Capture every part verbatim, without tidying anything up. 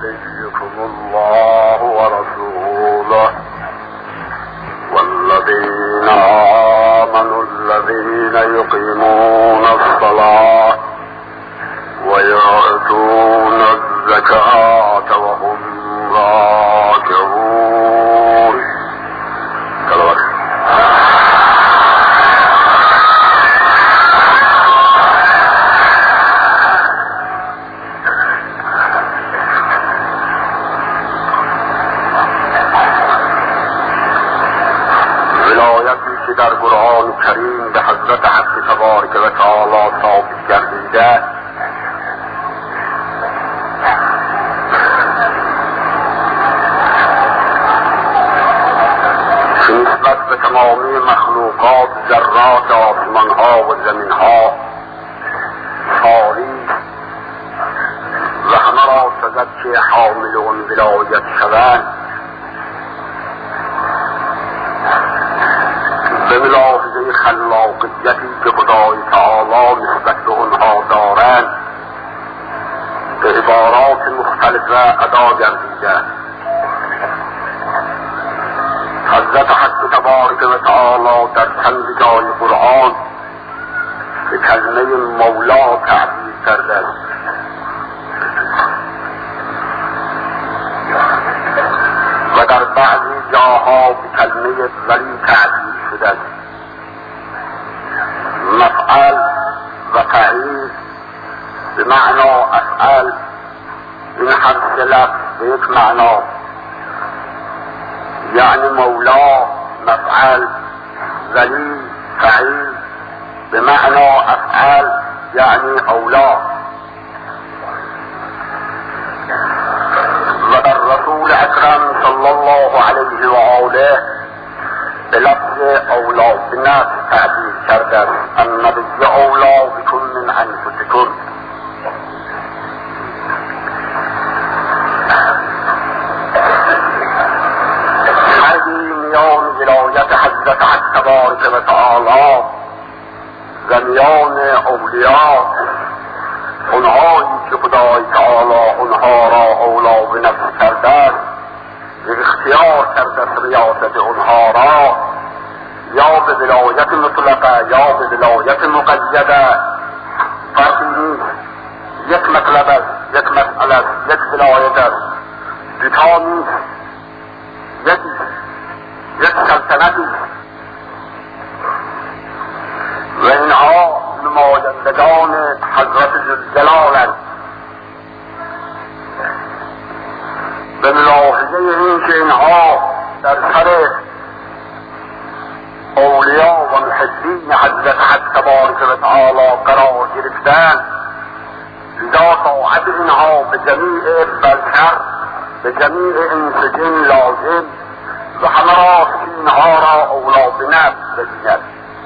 وليكم الله ورسوله والذين آمنوا الذين يقيمون الصلاة ويؤتون الزكاة وهم راكعون. ولایتی که در قرآن کریم به حضرت حق تبارک و تعالی ثابت گردیده که نسبت به تمامی مخلوقات ذرات آسمانها و زمینها ساری و همه را سزد که حامل اون ولایت شوند به ملاحظه خلاقیتی که خدای تعالی نسبت به آنها دارند به عبارات مختلفه ادا گردیده. حضرت حق تبارک و تعالی در چند جای قرآن به کلمه مولا تعبیر کرده است و در بعضی جاها به کلمه ولی تعبیر شده است. مفعل و فعیل به معنا افعل، این حرف لفظ به یک معنا، یعنی مولا مفعل، ولی فعیل به معنا افعل یعنی اولا. و در رسول اکرم صلی الله علیه و آله به لفظ اولا به نفس تعبیر کرده است. النبی اولا بکن من انفسکم. ولایت حضرت حق تبارک و تعالی و میان اولیاء اونهایی که خدای تعالی اونها را اولا به نفس کرده است و اختیار کرده ریاست اونها را یا به ولایت مطلقه یا به ولایت مقیده فرقی نیست. یک مطلب است، یک مسئله است، یک ولایت است، دوتا نیست، یکی یک سلطنتی و اینها نمایندگان حضرت ذوالجلالند. به ملاحظه این که اینها در سر اولیاء و محبین حضرت حق تبارک و تعالی قرار گرفتند، لذا طاعت اینها به جمیع بشر به جمیع انس جن لازم و همه را اینها را اولا به نفس ببیند.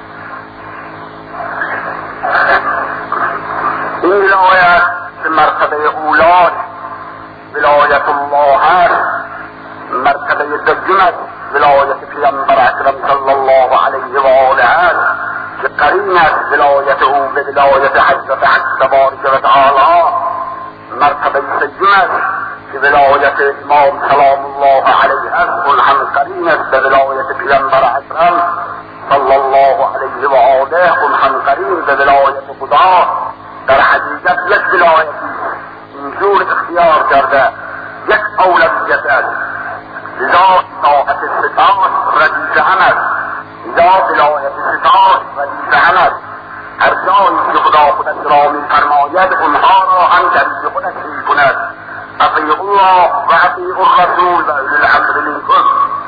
این ولایت که مرتبه اولاش ولایت الله است، مرتبه دوم است ولایت پیامبر اکرم صلی الله علیه و آله است که قرین است ولایت او به ولایت حضرت حق تبارک و تعالی. مرتبه سوم است که ولایت امام سلام الله علیه است، اون هم قرین است به ولایت پیامبر اکرم صلی الله علیه و آله، اون هم قرین به ولایت خدا. در حقیقت یک ولایتی اینجور اختیار کرده، یک اولویت است. لذا طاعت ستاش ردیف هم است، لذا ولایت ستاش ردیف هم است. هر جایی که خدا خودش را می فرماید اونها را هم در خودش می کند. اطیعوا الله و اطیعوا الرسول و اولی الامر منکم.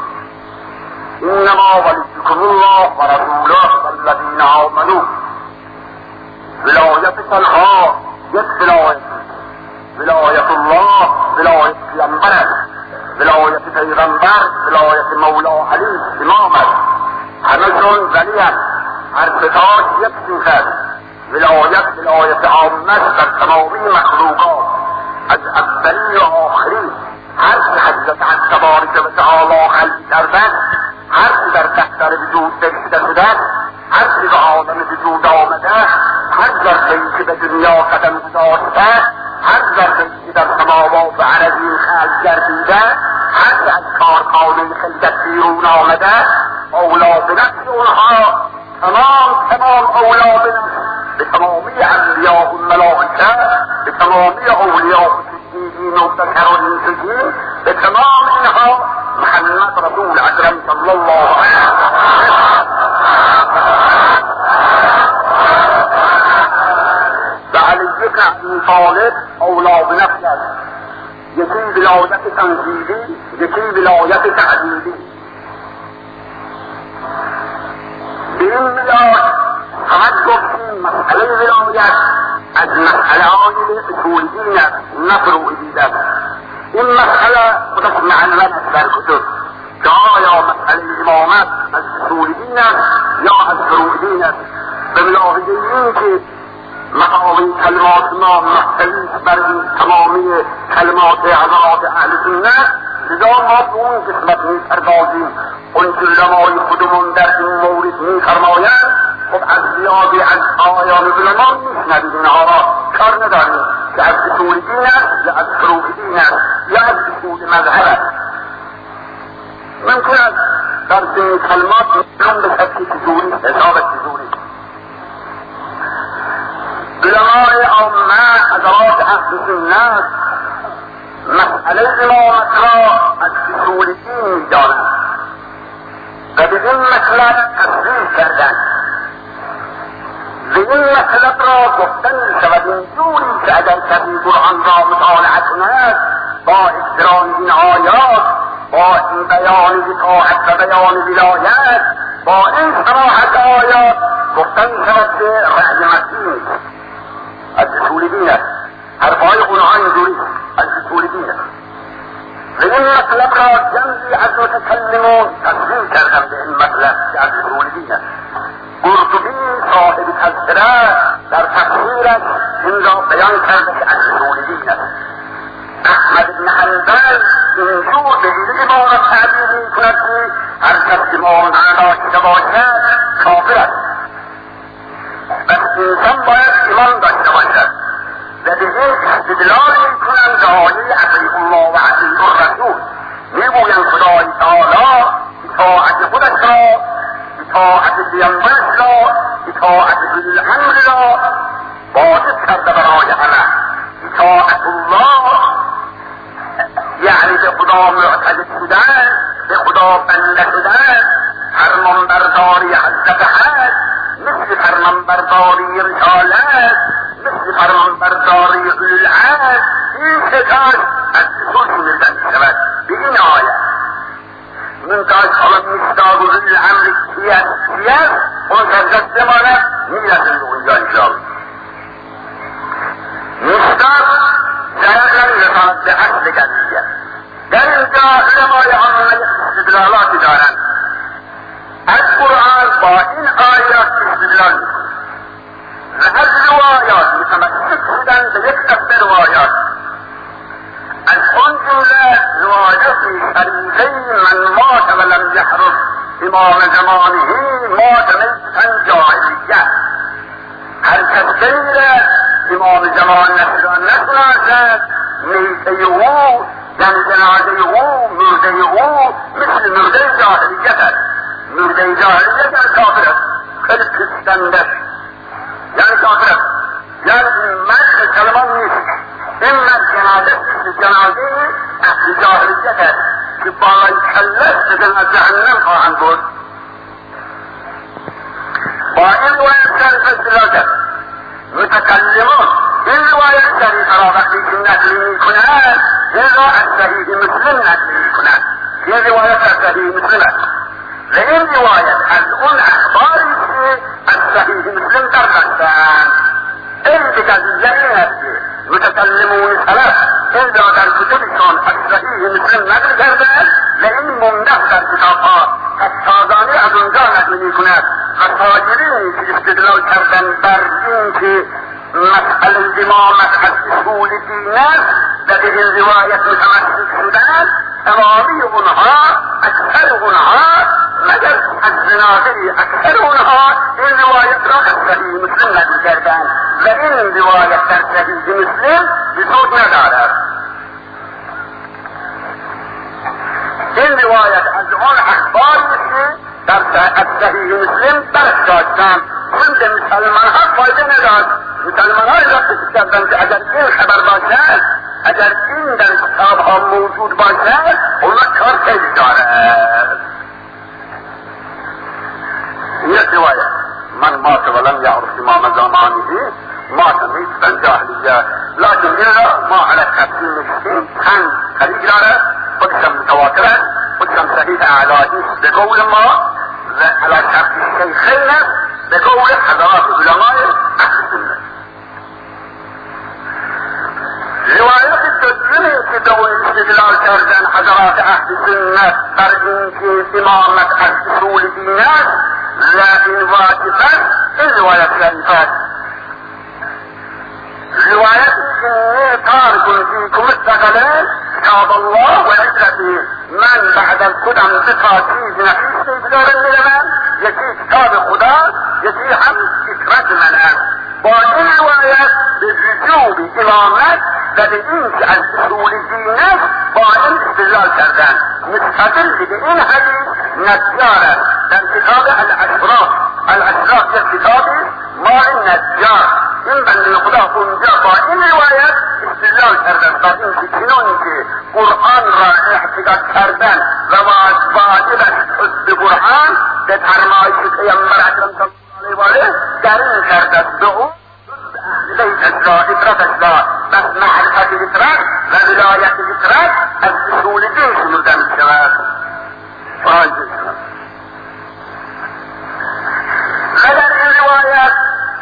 انما ولیکم الله و رسوله والذین آمنوا. ولایت تنها یک ولایت، ولایت الله ولایت پیامبر است، ولایت پیغمبر ولایت مولا علی امام است. همه‌شون ولی است، هر ستاش یک چیز است. ولایت ولایت عامه در تمامی مخلوقات از اولی و آخری. هر که حضرت حق تبارک و تعالی خلق کردند، هر که در بستر وجود نوشته شدند، هر که به عالم وجود آمده، هر ذره‌ای که به دنیا قدم گذاشته، هر ذره که در سماوات و عرضین خلق گردیده، هر که از کارخانه خلقت بیرون آمده، اولا به نفس اونها تمام تمام اولا به نفس به تمامی انبیاء و ملائکه، به تمامی اولیاء و صدیقین و بشر و انسجین، به تمام اینها محمد رسول اکرم صلی الله علیه و علی ذکر ابی طالب اولا به نفس است. یکی ولایت تنزیلی، یکی ولایت تعدیلی. به این میلاد فقط گفتیم مسئله ولایت از مسئله های اصول دین است، نه فروع دین است. این مسئله خودش معلم است در کتب که آیا مسئله امامت از اصول دین است یا از فروع دین است. به ملاحظه این که مقامی کلمات ما مختلف بر این تمامی کلمات حضرات اهل سنت، لذا ما به اون قسمت میپردازیم. اون که علمای خودمون در این مورد میفرمایند، خب از زیادی از آیان علما میشنوید اینها را، کار نداریم که از اصول دین است یا از فروع دین است یا از اصول مذهب است. ممکن است در این کلمات معلوم به شکل تجوری حساب تجوری علمای عامه حضرات اهل سنت مسئله امامت را از اصول دین میدانند و به این مطلب تصریح کردند. به این مطلب را گفتن میشود اینجوری که اگر کسی قرآن را مطالعه کند با احترام این آیات، با این بیان اطاعت و بیان ولایت، با این صراحت آیات گفتن میشود که رأی مسیح از اصول دین است. حرفهای اونها اینجوری از اصول دین است. و این مطلب را جمعی از متکلمون تصریح کردن به این مطلب که از اصول دین است. قرطبی صاحب تذکره در تفسیرش این را بیان کرده که از اصول دین است. احمد بن حنبل اینجور به این عبارت تعبیر میکند که هر کس ایمان نداشته باشد کافر است. بس انسان باید ایمان داشته باشد و به این استدلال میکنند به آیه اطیعوا الله و اطیعوا الرسول. میگویند خدای تعالی اطاعت خودش را، اطاعت پیامبرش را، اطاعت اولی الامر را واجب کرده برای همه. اطاعت الله یعنی به خدا معتقد شدن، به خدا بنده شدن، فرمانبرداری حضرت حد، مثل فرمانبرداری رسالت، مثل فرمانبرداری اولی العهد، این ستاش از اصول شمیرده میشود به این آیه. من کاش حالا مصداق اولی الامر کیست کیست اون سرزد بماند میرسیم به اونجا انشاءالله. مصداق جایزن رسالت به اصل قضیه. در اینجا علمای عامه استدلالاتی دارند. از قرآن با این آیات استدلال میکنند و از روایات متمسک شدن به یک دسته روایات. از اون جمله روایت شریفه من مات ولم یحرم امام زمانه مات میتا جاهلیه. هر کس غیر امام زمان نشدن نشناسد میته او یعنی جنازه او مرده او مثل مرده جاهلیت است. مرده جاهلیت یعنی کافر است، خیلی پستند است، یعنی کافر است، یعنی این مرد کلمان نیست. این مرد جنازه مثل جنازه اهل جاهلیت است که بالای کلش به جهنم خواهند بود. با این روایت شریف استدلال کرد. متکلمون این روایت شریف را وقتی که نقل میکنند این را از صحیح مسلم نقل میکنند. این روایت از صحیح مسلم است و این روایت از اون اخباری که از صحیح مسلم در رفتند. این به قضیه این است که متکلمون سلف این را در کتبشان از صحیح مسلم نقل کردند و این ممدح در کتابها تازانه از اونجا نقل میکند و تاجرینی که استدلال کردن بر این که مسئله امامت از اصول دین است و به این روایت متمسک شدن، تمامی اونها اکثر اونها مگر از زنادری اکثر اونها این روایت را از صحیح مسلم نقل کردند و این روایت در صحیح مسلم وجود ندارد. این روایت از اون اخباری که در صحیح مسلم درست داشتند چون که مسلمان ها فایده نداشت. مسلمان ها را فکر کردند که اگر این خبر باشد، اگر این در کتاب ها موجود باشد، اون کار خیلی دارد. یک روایت من مات ولم یعرف امام زمانه مات میتا جاهلیه، لكن این را ما علی تفصیل نشیم چند طریق دارد، خودشم متواتر است، خودشم صحیح اعلایی به قول ما و علی شرط الشیخین است به قول حضرات علمای اهل سنت. روایت دومی که به اون استدلال کردن حضرات اهل سنت بر اینکه امامت از اصول دین است و این واجب است، این روایت شریف است. روایت اینه تارک فیکم الثقلین کتاب الله و عزته، من بعد از خودم دو تا چیز نفیس میگذارم میروم، یکی کتاب خدا، یکی هم فکرت من است. با این روایت به وجوب امامت و به این که از اصول دین است با این استدلال کردن. مستدل به این حدیث نجار است در کتاب الاشراف. الاشراف یک کتابی مال نجار، این بنده خدا اونجا با این روایت استدلال کردن با این که چنان که قرآن را احتجاج کردن و واجب است حفظ قرآن به فرمایش پیامبر اکرم صلی الله علیه و آله در این کردن به اون لیس اشرا اطرت اشرا بس معرفت اطرت و ولایت اطرت از اصول دین شنوده می شود. فاجد شود و در این روایت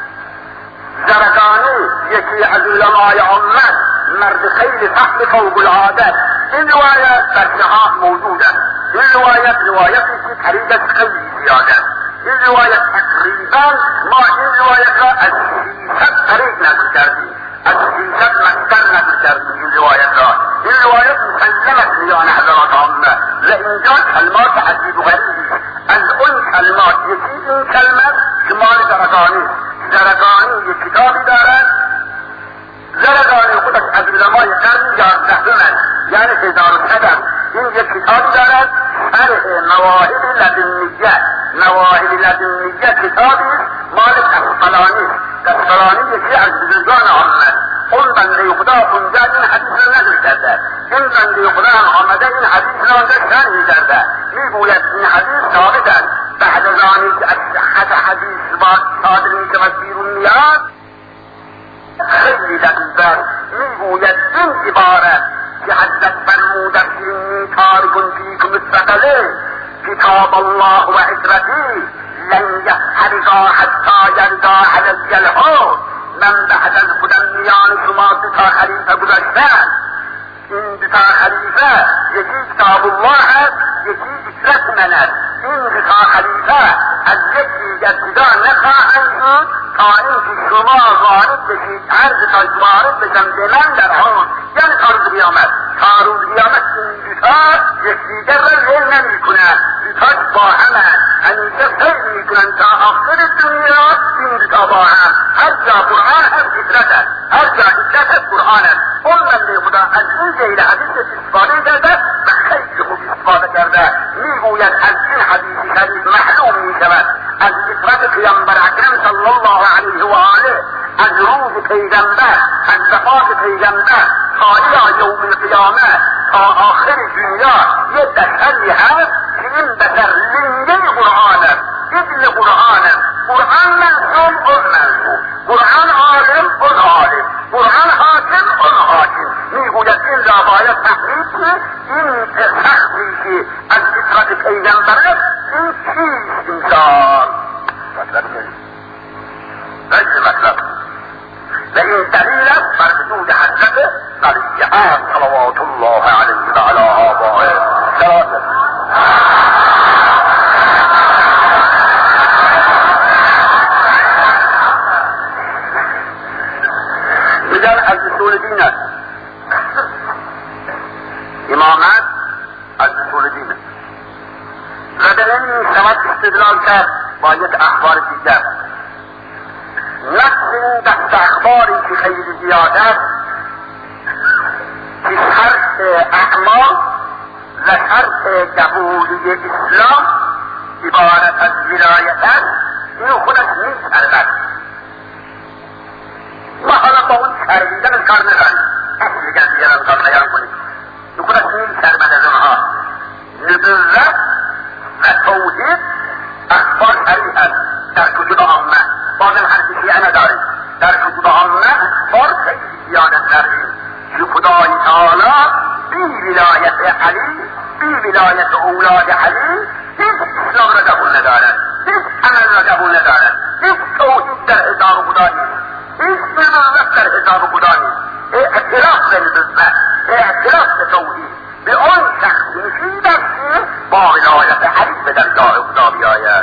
زرقانی یکی از علمای امت، مرد خیلی فهم فوق العاده، این روایت در صحاح موجود است. این روایت روایتی که طریقش خیلی زیاده است. این روایت تقریبا ما این روایت را از شیصد طریق نقل کردیم، از شیصد مصدر نقل کردیم این روایت را. این روایت مسلمت میان حضرات عامه و اینجا کلمات عجیب و غریبی از اون کلمات یکی این کلمت که مال زرقانی. زرقانی یک کتابی دارد، زرقانی خودش از علمای قرن یازدهم یعنی هزار و صد این یک کتابی دارد، شرح مواهب لدنیه. مواهب لدنیه کتابی مال قسطلانی. قسطلانی یکی از بزرگان عامه، اون بنده خدا اونجا این حدیث را نقل کرده. این بنده خدا هم آمده این حدیث را اونجا شرح کرده، میگوید این حدیث ثابت است. بعد از آنی که از صحت حدیث صادر میشود بیرون میاد خیلی دقیق است. میگوید این عبارت که حضرت فرموده اینی تارک فیکم الثقلین کتاب الله و عزته لن یحرقا حتی یردا علی الحوض، من بعد از خودم میان شما دو تا خلیفه گذاشتن. این دو تا خلیفه یکی کتاب الله است، یکی عزت من است. این دو تا خلیفه از یکی ابتدا نخواهند بود تا اینکه شما وارد بشید، عرض تا وارد بشن به من در حوض، یعنی تا روز قیامت. تا روز قیامت این دو تا یکدیگر را ول نمیکنند، دو تا با همند، همیشه سیر میکنند تا آخر دنیا. این دو تا با هم، هر جا قرآن هر فکرت است، هر جا فکرت است قرآن است. اون بنده خدا از این زیر حدیث استفاده کرده و خیلی خوب استفاده کرده. میگوید از این حدیث شریف معلوم میشود از فکرت پیامبر اکرم صلی الله علیه و آله، از روز پیغمبر، از وفات پیغمبر تا الى یوم القیامه تا آخر دنیا یه دشری هست که این بسر لنگه قرآن است، ابن قرآن است. قرآن منصوب اون منصوب، قرآن عالم اون عالم، قرآن حاکم اون حاکم. میگوید این را باید تحریف که این سختی که از فطرت پیغمبر است این چیست انسان مطلب نیست، بجه مطلب و این دلیل است بر وجود حضرت نبیان صلوات الله علیه و علی آبائه ثلاثه. میگن از اصول دین است، امامت از اصول دین است و در این استدلال کرد با یک اخبار دیگر. نقل این دست اخباری که خیلی زیاد است که شرط اعمال و شرط قبولی اسلام عبارت از ولایت است، این خودش نیست البته. ما حالا با اون شرمیدن کار نداریم، اصل دیگر دیگران کار بیان کنیم، این خودش نیست شرمد از اونها. نبوت و توحید اخبار صریح است در کتب عامه، بازم هر کسی نداریم. در کتب عامه اخبار خیلی زیاد داریم که خدای تعالی بی ولایت علی، بی ولایت اولاد علی هیچ اسلام را قبول ندارد، هیچ عمل را قبول ندارد، هیچ توحید در حساب خدا نیست، هیچ نبوت در حساب خدا نیست. اعتراف به نبوت، اعتراف به توحید به آن شخص نشید است که با ولایت علی به درگاه خدا بیاید.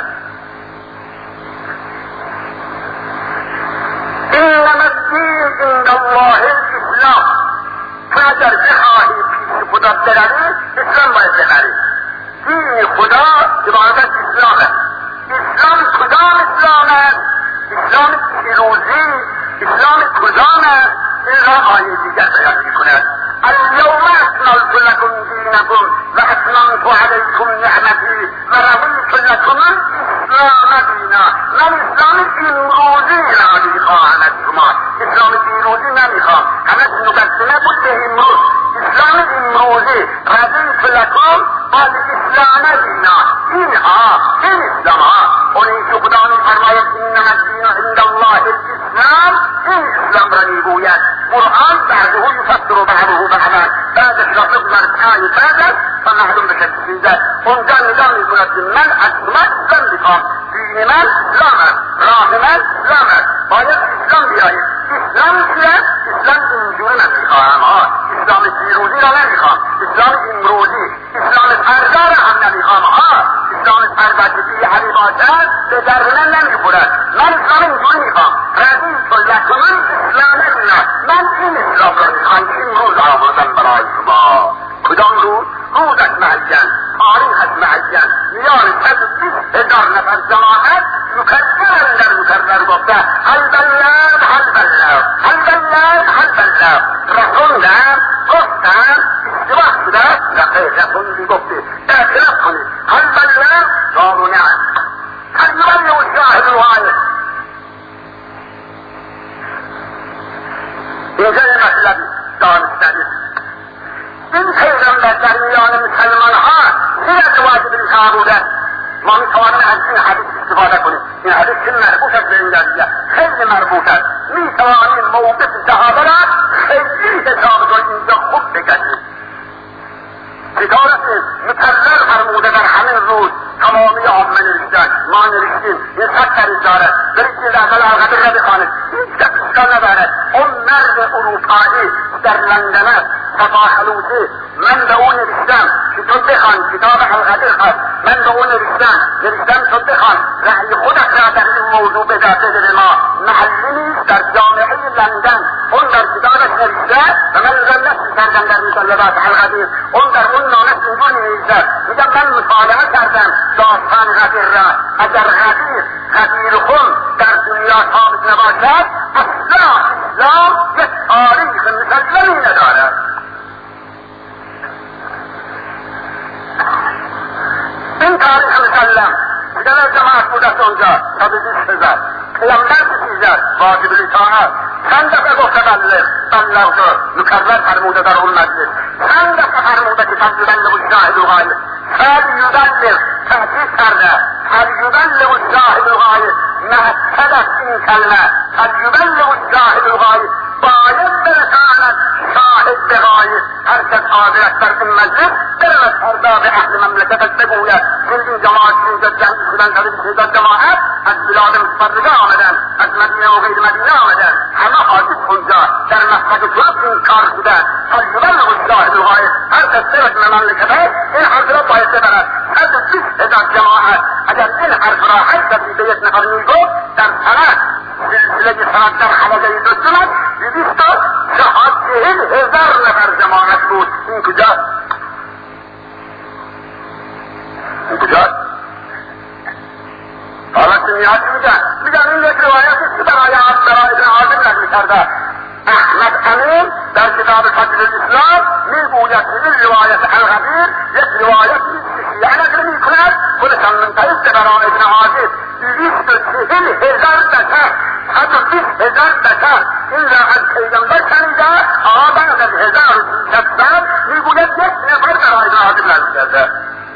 انما الدین عند الله الاسلام. تو اگر بخواهی پیش خدا بروی اسلام باید ببری. دین خدا عبارت از اسلام است. اسلام کدام اسلام است؟ اسلام پیروزی، اسلام کدام است؟ این را آیه دیگر بیان میکند. اليوم اكملت لكم دينكم واتممت عليكم نعمتي ورضيت لكم الاسلام دينا. من اسلام امروزی نمیخواهم از شما، اسلام پیروزی نمیخوام، همه مقدمه بود به امروز. اسلام امروزی رضیت لكم الاسلام دينا. اینها این اسلام ها اونی که خدا میفرماید انما الدین عند الله الاسلام، این اسلام را میگوید. قرآن بعده یفسر بعضه بعضا، بعدش را بگذار آیه بعد فمعلوم بشه چیزه. اونجا نگاه میکند که من اصلا اسلام میخوام، دین من اسلام است، راه من اسلام است، باید اسلام بیایید. اسلام چیه؟ اسلام اینجوری نمیخواهم ها، اسلام پیروزی را نمیخوام، اسلام امروزی، اسلام فردا را هم نمیخوام ها. اسلام فردا که بی علی باشد به در من نمیخورد. من اسلام اینجوری میخوام، رضیت لکم الاسلام دینه. من این اسلام را میخوام که امروز آوردم برای شما. کدام روز؟ روزش معین، تاریخش معین، میان صد و بیست هزار نفر جماعت مکرر در مکرر گفته هل بلغ هل بلغ هل بلغ هل بلغ. رسوندم گفتم اشتباه شده نخیر، رسوندی گفته اعتراف کنید هل بلغ قالوا نعم هل يبلغ الشاهد الغائب. اینجا یه مطلبی دانستنی این پیغمبر در میان مسلمان ها چیز واجب الکار بوده. ما میتوانیم از این حدیث استفاده کنیم. این حدیث که مربوط است به این قضیه، خیلی مربوط است. میتوانیم موقف صحابه را خیلی حساب کنیم، اینجا خوب بگذیم. ستارت مکرر فرموده در همین روز تمامی عامه نوشتن، ما نوشتیم این صد طریق دارد. برید که اول القدر را بخوانید، هیچ کس اشکال ندارد. اون مرد اروپایی در لندن است، تفاخلوسی، من به اون نوشتم که تو بخوان کتاب القدر هست، من به اون نوشتم نوشتم تو بخوان رأی خودت را در این موضوع بده به ما. محلی نیست، در جامعه لندن اون در کتابش نوشته و من را نشر کردم در مجلدات القدر. اون در اون نامش اینجور نوشته، میگم من مطالعه کردم داستان قدر را. اگر قدر قدیر خون در دنیا ثابت نباشد اصلا اسلام یک تاریخ مسلمی ندارد. این تاریخ مسلم دیگر جماعت بود از اونجا تا به بیست هزار پیامبر کشیده واجب الاطاعت. چند دفعه گفته بلغ بلغ دار مکرر فرموده در اون مجلس، چند دفعه فرموده که فلیبلغ الشاهد الغایب، فلیبلغ تحقیق کرده فلیبلغ الشاهد الغایب. مؤکد است این کلمه فلیبلغ الشاهد الغایب، باید برساند شاهد به غایب. هر کس حاضر است در این مجلس برود فردا به اهل مملکتش بگوید که این جماعت اینجا جمع شدن تا بیست هزار جماعت از بلاد متفرقه آمدن، از مدینه و غیر مدینه آمدن، همه حاضر اونجا در مسجد جواب این کار شدن. فلیبلغ الشاهد الغایب، هر کس برود به مملکتش این حرف را باید ببرد. صد و بیست هزار جماعت اگر این حرف را هر کسی به یک نفر میگفت در سنت سلسله سنت در حلقه دو سنت دویست تا چهل هزار نفر جماعت بود. این کجا؟ این کجا؟ فضل الاسلام میگوید که این روایت الغبیر یک روایت شیعه نقل میکند خودشان منتهی برای ابن عاجب بیست و چهل هزار بشر حتی بیست هزار بشر این را از پیغمبر شنیده آقا بعد از هزار و سیصد سال میگوید یک نفر برای ابن عاجب نقل کرده.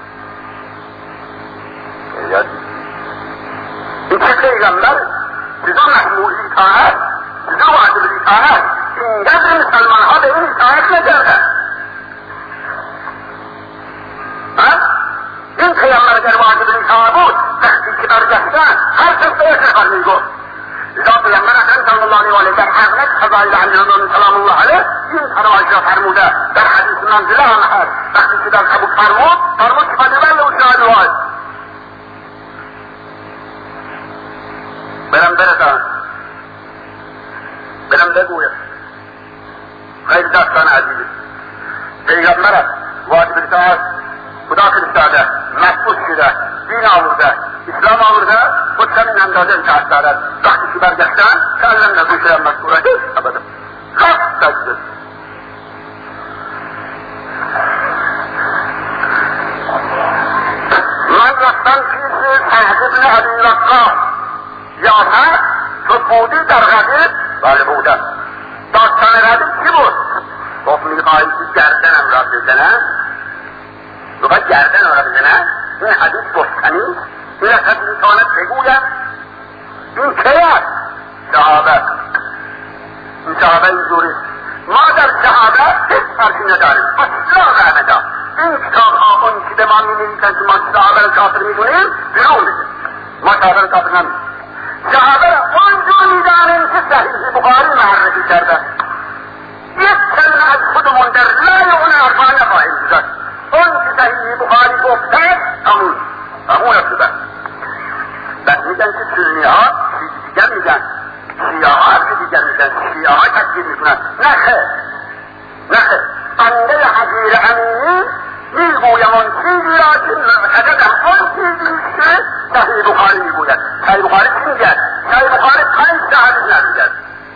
این که پیغمبر چیزا محمول اطاعت چیزا واجب اطاعت اینقدر مسلمان ها به این اطاعت نکردن. این پیغمبر اگر واجب اطاعت بود وقتی که برگشتن هر کس به یک نفر میگفت. لذا پیغمبر اکرم صلی الله علیه و آله در حضرت فضایل علی رضوان سلام الله علیه این فرمایش را فرموده در حدیث منزله هم هست. وقتی که در تبوک فرمود فرمود که فجبل و شهدوات برم برسان برم بگویم خیلی داستان عزیزی پیغمبر واجب اطاعت خدا فرستاده مبعوث شده دین آورده اسلام آورده خود همین اندازه اطاعت دارد. وقتی که برگشتن کلم نگو شدن مذکوره ابدا خط سجده. من رفتم پیش سعد بن ابی وقاص یا هست تو بودی در غدیر؟ بله بودم. داستان غدیر چی بود؟ گفت میخواهی که گردنم را بزنم؟ میخواهی گردن را بزنم؟ این حدیث گفتنی؟ این اصلا میتواند بگویم؟ این که است؟ صحابه. این صحابه اینجوری ما در صحابه هیچ فرقی نداریم اصلا رحمتا. این کتاب ها اون که به ما می‌نویسن که ما صحابه را کافر می‌دونیم بیرون بگیم. ما صحابه را کافر نمی‌دونیم. صحابه را اونجور می‌دانیم که صحیح بخاری معرفی کرده. یک کلمه از خودمون در لای اون حرفا نخواهیم گذاشت. اون که صحیح بخاری گفته همون همون افتاده. بس میگن که سنی ها چیز دیگر میگن، شیعه ها حرف دیگر میگن، شیعه ها تکذیب میکنن. نخه نخه بنده حضیر امینی میگویم اون چیزی را که معتقدم اون چیزی که صحیح بخاری میگوید. صحیح بخاری چی میگن؟ صحیح بخاری پنج حدیث نمیگن.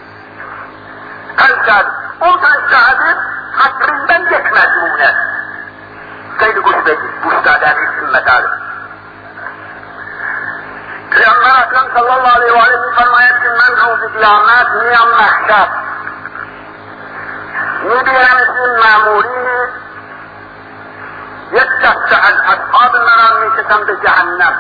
پنج حدیث اون پنج حدیث تقریبا یک مضمونه. خیلی گوش بدید، گوش دادن این مطالب. پیامبر اکرم صلی الله علیه و آله میفرماید که من روز قیامت میام محشر میبینم این ماموری یک دسته از اصحاب مرا میکشم به جهنم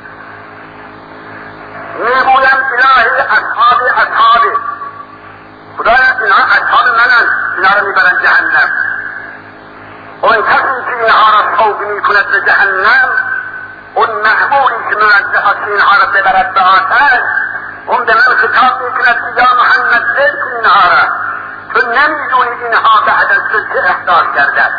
میگویم الهی اصحاب اصحاب خدایا اینها اصحاب منن اینها را میبرن جهنم. اون کسی که اینها را سوق میکند به جهنم اون محمولی که منزه هست اینها را ببرد به آتش اون به من خطاب میکند که یا محمد ذکر کن اینها را تو نمیدونی اینها بعد از تو چه احساس کرده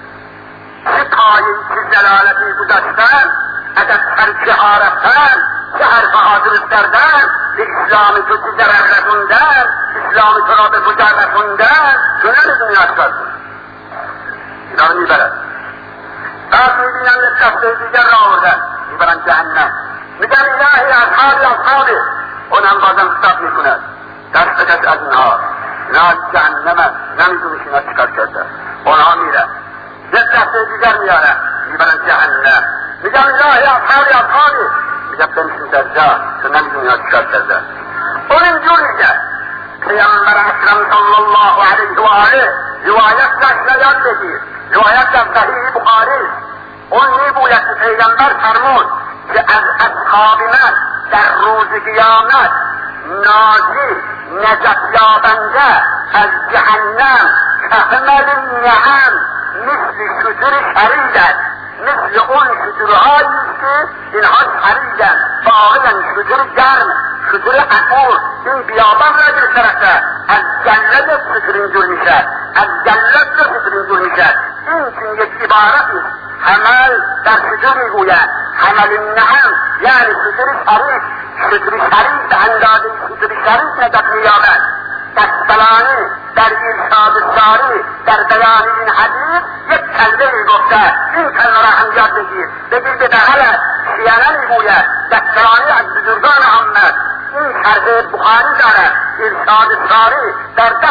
چه پایی چه جلالتی گذاشتن اگر ترکها رفتن چه حرفها درست کردن به اسلام تو چه ضرر رسوندن اسلام تو را به کجا رسوندن تو نمیدونی احساس کن اینا رو میبرد. بعد میبینن یک دسته دیگر را آوردن میبرن جهنم میگن الهی اصحابی اصحابی اونم بازم خطاب میکند دست کش از اینها اینا از جهنم نمیدونش اینا چکار کرده اونها میرن یک دسته دیگر میارن میبرن جهنم میگن الهی اصحابی اصحابی میگن بنشین در جا تو نمیدونی اینا چکار کرده. اون اینجور میگه پیامبر اکرم صلی الله علیه و آله روایت داشت یاد بگیر روایت در صحیح بخاری اون میگوید که پیغمبر فرمود که از اصحاب من در روز قیامت ناجی نجات یابنده از جهنم کحمل النعم مثل شجر شریدن مثل اون شجرهایی که اینها شریدن واقعا شجر گرم شجر عطور این بیابان را گرفته از جلد شجر اینجور میشه از جلد شجر اینجور میشه این که یک عبارتی حمل در شجر میگوید حمل النعم یعنی شجر شریف شجر شریف به اندازه شجر شریف نجات مییابد. دستبلانی در ارشاد ساری در بیان این حدیث یک کلمه میگفته این کلمه را هم یاد بگیر بگیر به بغلت شیعه میگوید دستبلانی از بزرگان عامت این شرح بخاری دارد ارشاد ساری در ده جلد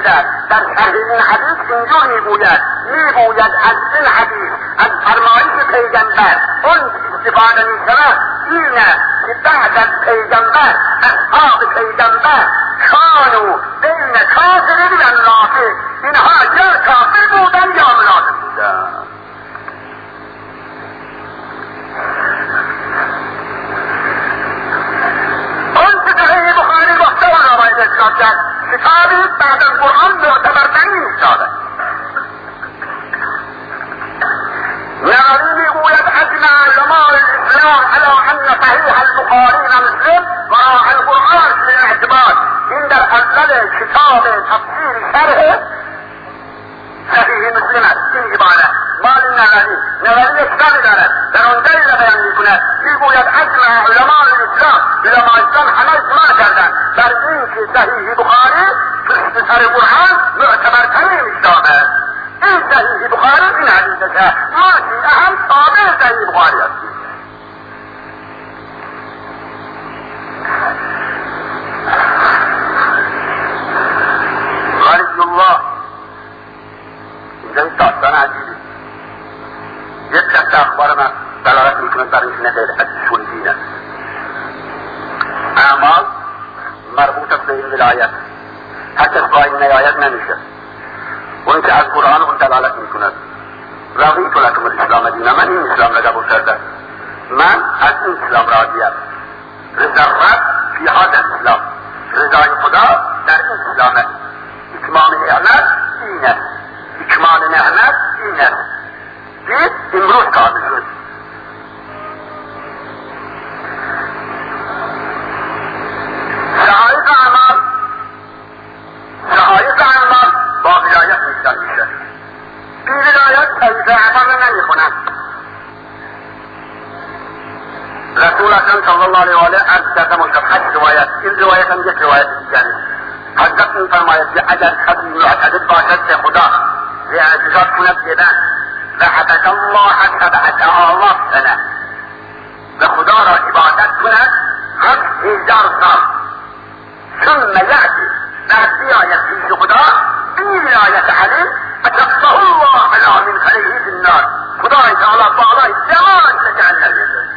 میگوید در شرح این حدیث اینجور میگوید میگوید از این حدیث از فرمایش پیغمبر اون استفاده میشود اینه که بعد از پیغمبر اصحاب پیغمبر کانو بین کافر و منافق اینها یا کافر بودن یا منافق بودن. اون که صحیح بخاری گفته و روایت اثبات کرد کتابی بعد از قرآن معتبرترین میشود. نووی میگوید اجمع علماء الاسلام على ان صحیح البخاری و مسلم وراء القرآن في الاعتبار. این در اول کتاب تفسیر شرح صحیح مسلم است. این عبارت مال نووی نووی کتابی دارد در آن دلیل بیان میکند میگوید اجمع علماء الاسلام علماء اسلام همه اجماع کردند در این که صحیح بخاری پشت سر قرآن معتبرترین کتاب است. این صحیح بخاری این حدیث است ما اهم تابع صحیح بخاری است. خالد الله اینجا این داستان عجیبی یک دسته اخبار من دلالت میکند بر اینکه غیر حدیثون دین است. اعمال مربوط است به این ولایت هر کس قایم نیاید نمیشه. اون که از قرآن اون دلالت میکند رضیت لکم الاسلام دینا من این اسلام را قبول کردم من از این اسلام راضیم. رضایت فی هذا الاسلام رضای خدا در این اسلام است. اتمام نعمت این است. اکمال نعمت این است که امروز قابل شد. شهایت اعمال شهایت اعمال با ولایت میشتر میشه. بی ولایت شهایت اعمال نمی کنند. رسول اکرم صلی اللہ علیہ وآلہ از کرده مشتر حج روایت این روایت هم یک روایت دیگری حضرت می فرماید که اگر کسی معتقد باشد که خدا اعتقاد کند بدن و حبت الله سبعت آلاف سنه و خدا را عبادت کند هفت هزار سال ثم یأتی بعد بیاید پیش خدا بی ولایت علیم فتقصه الله علی من خلیه فی النار خدای تعالی بالای جوان جهنم می‌اندازد.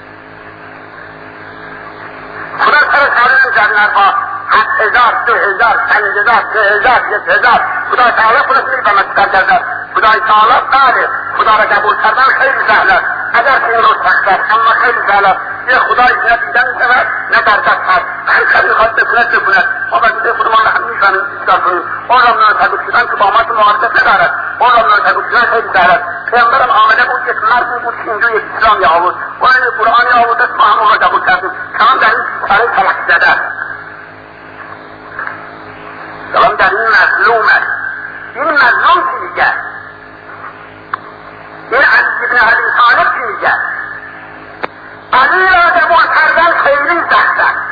خدا سر سر جهنم با هفت هزار دو هزار پنج هزار سه هزار یک هزار خدا تعالی خودش می‌فهمد چیکار کرده. خدای تعالی بله خدا را قبول کردن خیلی سهل است اگر که این رو سخت است اما خیلی سهل است. یه خدای نه دیدن می‌شود نه در دست هست هر کسی می‌خواد بکند بکند ما بسیده خودمان را هم می‌فهمیم چیکار کنیم. اون را مناسبت شدن که با ما تو معارضت ندارد. اون را مناسبت شدن خیلی سهل است. پیامبرم آمده بود یک مردی بود که اینجا یک اسلامی آورد و این قرآنی آورد است ما هم اون را قبول کردیم کام در این ساله فلک زده است. کام در این مظلوم است. این مظلوم چی میگه؟ این علی ابن ابی طالب چی میگه؟ علی را قبول کردن خیلی سخت است.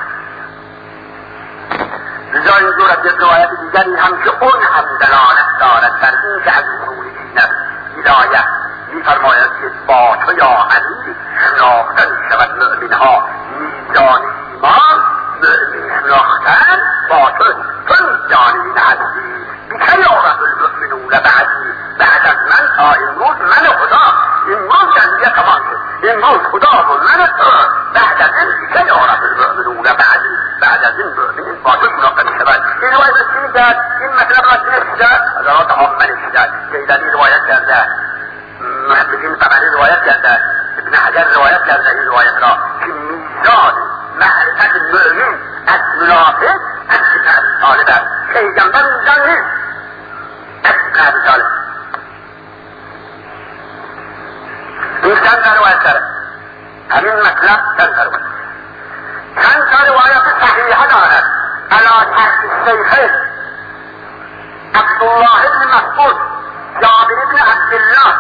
لذا اینجور از یک روایت دیگری هم که اون هم دلالت دارد در این که از رسول این است هدایت میفرماید که با تو یا علی شناخته میشود مؤمنها میزان ایمان مؤمن شناختن با تو تو میزان این هستی بکی یعرف المؤمنون بعدی بعد از من تا امروز من خدا امروز جنگیه تمام شد امروز خدا و من تو بعد از این بکی یعرف المؤمنون بعدی بعد از این مؤمنین با تو شناخته میشود. این روایت چی میگه؟ این مطلب را چی نشده؟ حضرات عامه نشده جیلانی روایت کرده محبتین طبعی روایت کرده ابن حجر روایت کرده این روایت را که میزان معرفت مؤمن از منافق از ابن ابی طالب است. پیغمبر میزان نیست از ابن ابی طالب. این چند تا روایت کرده همین مطلب چند تا روایت چند تا روایت صحیحه دارد علی شرط الشیخین عبدالله بن مسعود جابر بن عبدالله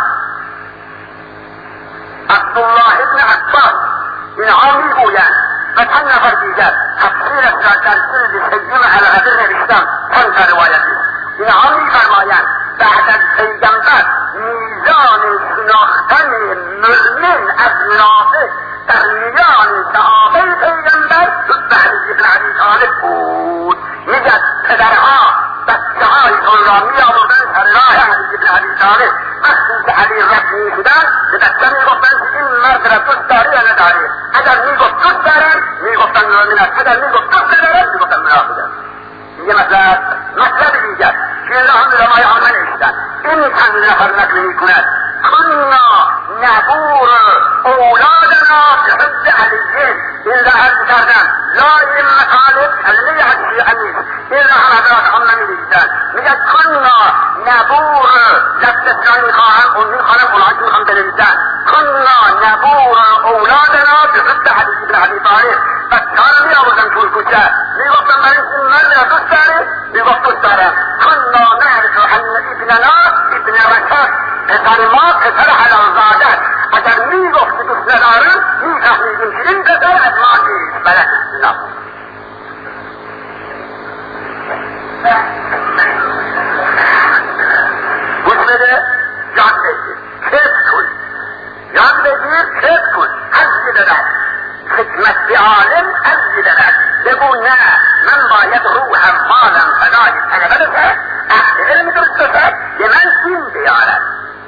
عبدالله بن عباس اینها میگویند و چند نفر دیگر تفسیرش را در جلد سیم الغدر نوشتم چند تا روایتی اینها میفرمایند بعد از پیغمبر میزان شناختن مؤمن از منافق در میان صحابه پیغمبر بعد ابن ابی طالب بود. میگه پدرها بچه‌های اگر میگفت دست دارد میگفتم منافقم. یه مطلب مطلب دیگر که الله هم علمای آن نوشتن این چند نفر نقل میکند کنا نبور اولادنا به حد علیه. این را عرض کردن لا این مطالب کلمه عزیزی عمیز این را هم حضرات هم نمیدیدن میگه کنا نبور لفتشان میخواهم اون میخواهم اولاد میخواهم بنویسن کنا نبور اولادنا به حد علیه بن عبی طالب. بچه‌ها می آوردن طول کوچه میگفتن برای این مرد را دوست داری؟ میگفت دوست دارم. کنا نعرف ان ابننا ابن رشد پسر ما پسر حلالزاده. اگر میگفت دوست ندارم میفهمیدیم که این پسر از ما نیست بلد نه. گوش بده یاد بگیر کیف کن یاد بگیر کیف کن حضی دارد خدمت به عالم حضی دارد. بگو نه من باید روحم مالم فدای طلبه بسه اهل علم درست بسه به من دین بیارد.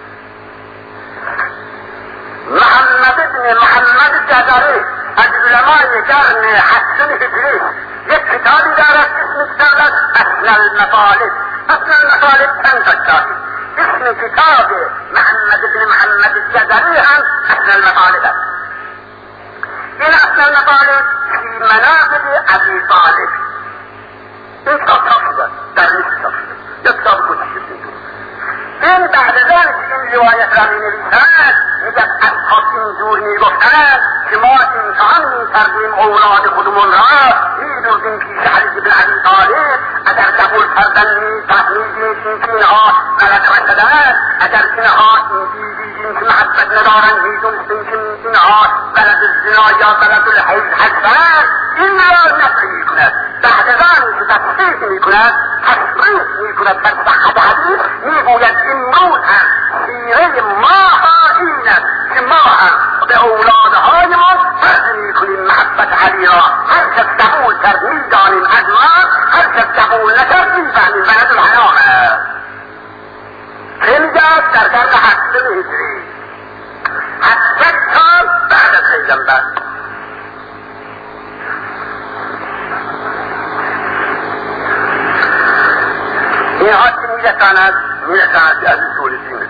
محمد ابن محمد جزاری از علمای قرن حسن هجری یک کتابی دارد اسم کتابت اصل المطالب. اصل المطالب چند کتابی اسم کتاب محمد ابن محمد الجزری هم اصل المطالب است. این اصل المطالب فی مناقب ابی طالب این کتاب چاپ شده در نیست چاپ شده یک کتاب کوچیک این بعد از آن که این روایت را می‌نویسند میگن اصحاب اینجور میگفتند که ما امتحان می‌کردیم اولاد خودمون را می‌بردیم پیش علی بن ابی طالب اگر قبول کردن می‌فهمیدیم که اینها غلط رشدند اگر اینها دیدیم که محبت ندارند می‌دونستیم که اینها غلط الزنا یا غلط الحیض هستند. این را نفی می‌کند بعد از آن که تصحیح می‌کند تصریح می‌کند در صحت حدیث میگوید امروز هم سیره ما ها این است که ما هم به اولادهای ما فرض میکنیم محبت علی را. هر کس قبول کرد میدانیم از ما هر کس قبول نکرد میفهمیم ولد الحرام است. چه میگه در قرن هفتم هجری هشتصد سال بعد از پیغمبر. اینها که میرساند میرساند که از اصول دینه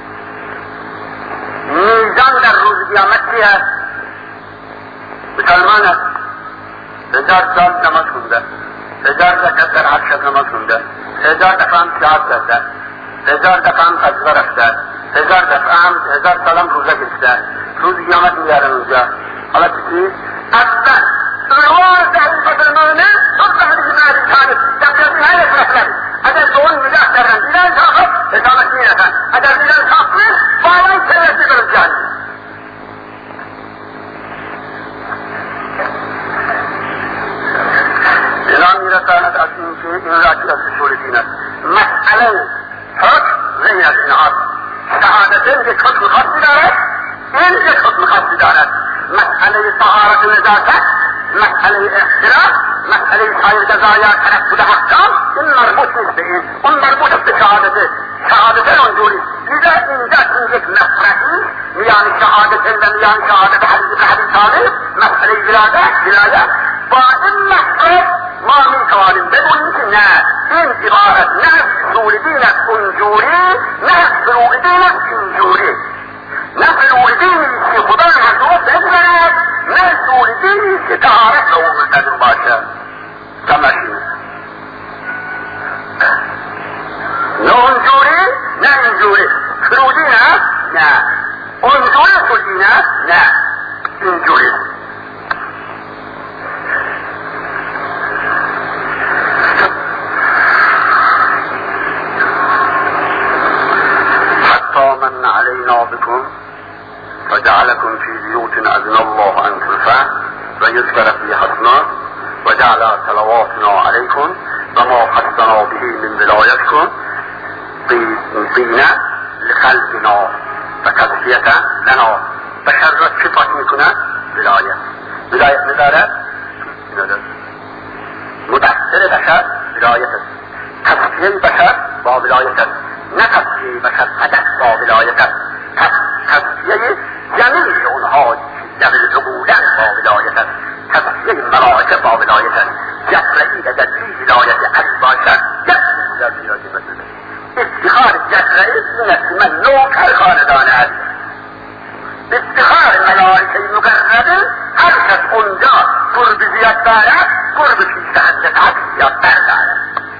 میزان در روز قیامت چی هست؟ مسلمان است هزار سال نماز خونده هزار زکات در هر شب نماز خونده هزار دفعه هم شهاد کرده هزار دفعه هم غزوه رفته هزار دفعه هم هزار سال هم روزه گرفته روز قیامت میارن اونجا. حالا چی؟ اصلا روز ضعیف مسلمانه صبح حدیث معلی طالب در های مسلم اگر به اون نگاه کردن دیدن شاخص حسابت میرسن اگر دیدن شاخص باید سرسی برد جانی. اینا میرساند از این که این را که از اصول دین است. مسئله حکم غیر از این هاست. شهادتین یک حکم خاصی دارد این یک حکم خاصی دارد. مسئله طهارت نزاکت مسئله احترام مسئله سایر قضایا تنفذ احکام این مربوط نیست به این اون مربوط به شهادته شهادته اونجوری. لذا اینجا این یک مفرقی میان شهادته و میان شهادت حدیث بن ابی طالب مسئله ولادت ولایت با این مفرق ما میتوانیم بگوییم که نه این عبارت نه از اصول دین است اونجوری نه از فروع دین است اینجوری نه فروع دینی که خدا مردم بزند نه اصول دینی که طهارت رو ملتزم باشه. تماشین نه اونجوری نه اینجوری فروع دین است نه اونجوری اصول دین است نه اینجوری. من علينا بكم وجعلكم في بيوت أذن الله أن ترفع ويذكر في حسنا وجعل صلواتنا عليكم وما حسنا به من ولايتكم طينا لخلقنا وتزكية لنا. بشر را صفات میکنه ولایت ولایت نداره مدثر بشر ولایت است. تزکیه بشر با ولایت است نه تزکیه بشر فقط با ولایت است. تزکیه جمیع اونها ذوی العقول با ولایت است. تزکیه ملائکه با ولایت است. جبرئیل اگر بی ولایت علی باشد یکی در ولایت مسئله. افتخار جبرئیل این است که من نوکر خاندان علی. افتخار ملائکه مقربه هر کس اونجا قربیت دارد قرب پیش حضرت علی بردارد.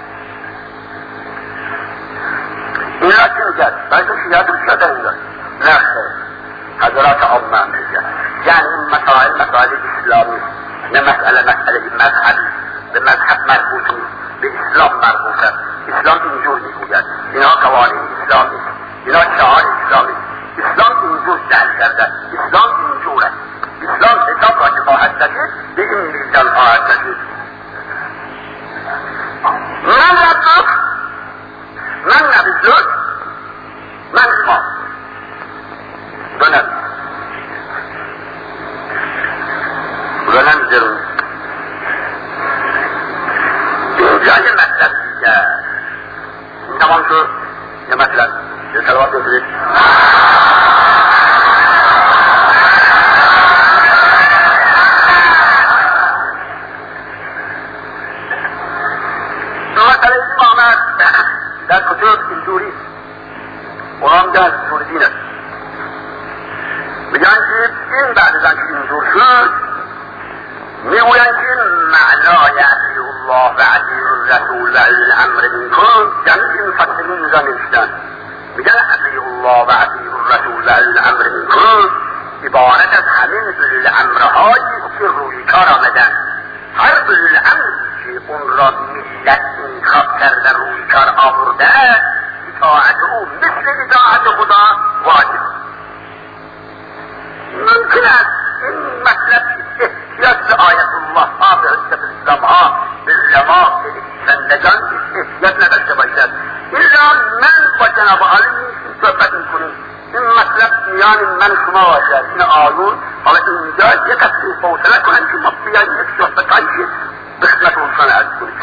اینا چی میگد؟ باید شیعه شده اینجا نه حضرات عامه میگد یعنی این مسائل مسائل اسلامی نه مسئله مسئله مذهبی به مذهب مربوط نیست به اسلام مربوط است. اسلام اینجور میگوید اینا قوانین اسلامی اینا شعار اسلامی. اسلام اینجور جعل کرده. اسلام اینجور است. اسلام حساب را که خواهد داشت به این میزان خواهد داشت. من ربک من نبیزد من امام دو نبی وننظر اینجا یه مطلب دیگه این تمام شد. یه مطلب یه سلوات بسید. مسئله امامت در کتب اینجوری اونام در اینجور دین است. میگن که این بعد از اینکه اینجور شد میگوین که معنای اطیعوا الله و اطیعوا الرسول و اولي الامر منکم جمعی مفسرین اینجا نوشتن میگن اطیعوا الله و اطیعوا الرسول و اولي الامر منکم عبارت از همین اولي الامرهایی که روی کار آمدن. هر اولي الامری که اون را ملت انتخاب کرده روی کار آورده اطاعت او مثل اطاعت خدا واجب. ممکن است این مطلب احتیاج به آیت الله ها به حجت الاسلام ها به علما به سندگان احتیاج نداشته باشد. الا من با جناب عالی این صحبت میکنیم این مطلب میان من شما باشد. این آیون حالا اینجا یک کسی فوصله کنند که ما بیاییم یک صحبتایی که به خدمت اونسان عرض کنیم.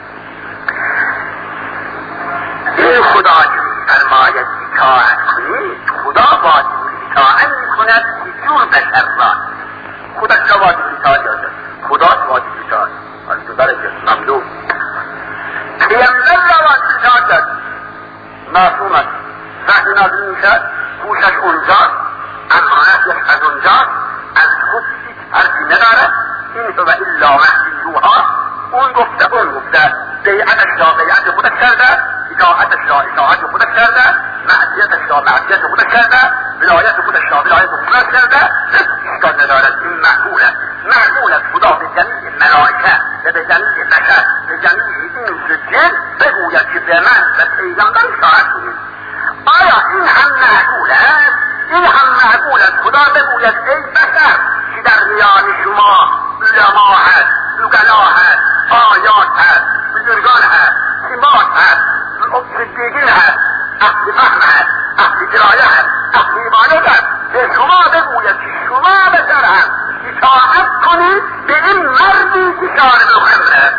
این خدا که فرماید اطاعت کنید خدا واجب اطاعت میکند که جور بشر را خدا چه واجب اطاعت دارد؟ خدا واجب اطاعت از تو درجه ممنون پیغمبر را واجب اطاعت دارد. معصوم است وقتی نازل میشد گوشش اونجاست امانتش از اونجاست از خود هیچ حرفی ندارد. این تو و الا وحی یوحی اون گفته اون گفته بیعتش را بیعت خودش کرده اطاعتش را اطاعت خودش کرده معصیتش را معصیت خودش کرده ولایت خودش را ولایت خودش کرده. اشکال ندارد. این معقول است. معقول است خدا به جمیع ملائکه و به جمیع بشر به جمیع اینس جن بگوید که به من و پیغمبر اطاعت کنید. آیا این هم معقول است؟ این هم معقول است خدا بگوید ای بشر که در میان شما علما هست وکلا هست آیات هست بزرگان هست سمات هست صدیقین هست اهل فهم هست اهل درایه هست اهل عبادت هست به شما بگوید که شما بشر هست اطاعت کنید به این مردی که شارب الخمر است.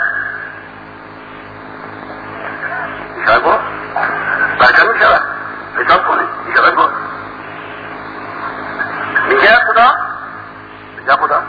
میشود بود؟ برکن میشود حساب کنید میشود بود میگه خدا میگه خدا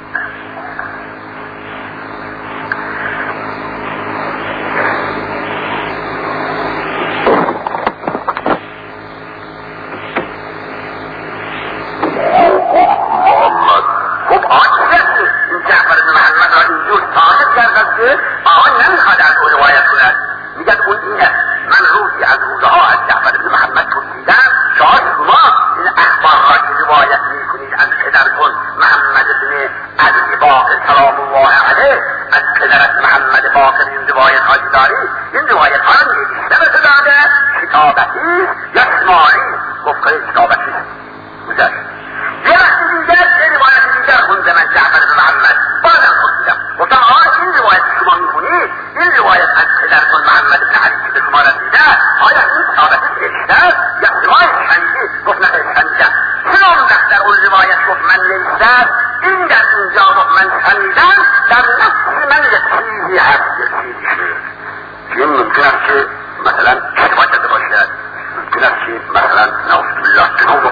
آن نمیخواد از او روایت کند. میگه اون اینه من روزی از روزها از جعفر بن محمد پرسیدم شاید شما این اخبارها که روایت میکنید از پدرتون محمد بن علی باقر سلام الله علیه از پدرت محمد باقر این روایت هایی داری این روایت ها رو نوشته بسه داده کتابتی یا شماری گفت که کتابتی گذشت. یه وقتی دیگر یه روایت دیگر خونده من جعفر بن محمد بازم پرسیدم گفتم آیا این روایت شما میخونید این روایت از پدرتون محمد بن علی که شما رسیده آیا این کتابتی نوشته یا روایت شنیدی؟ گفت نه شنیدم. چرا اون وقت در اون روایت گفت من نوشته این در اینجا گفت من شنیدم در نفس من یک چیزی هست یک چیزی شد که این ممکن است که مثلا اشتباه کرده باشد ممکن است که مثلا نعوذ بالله جنوب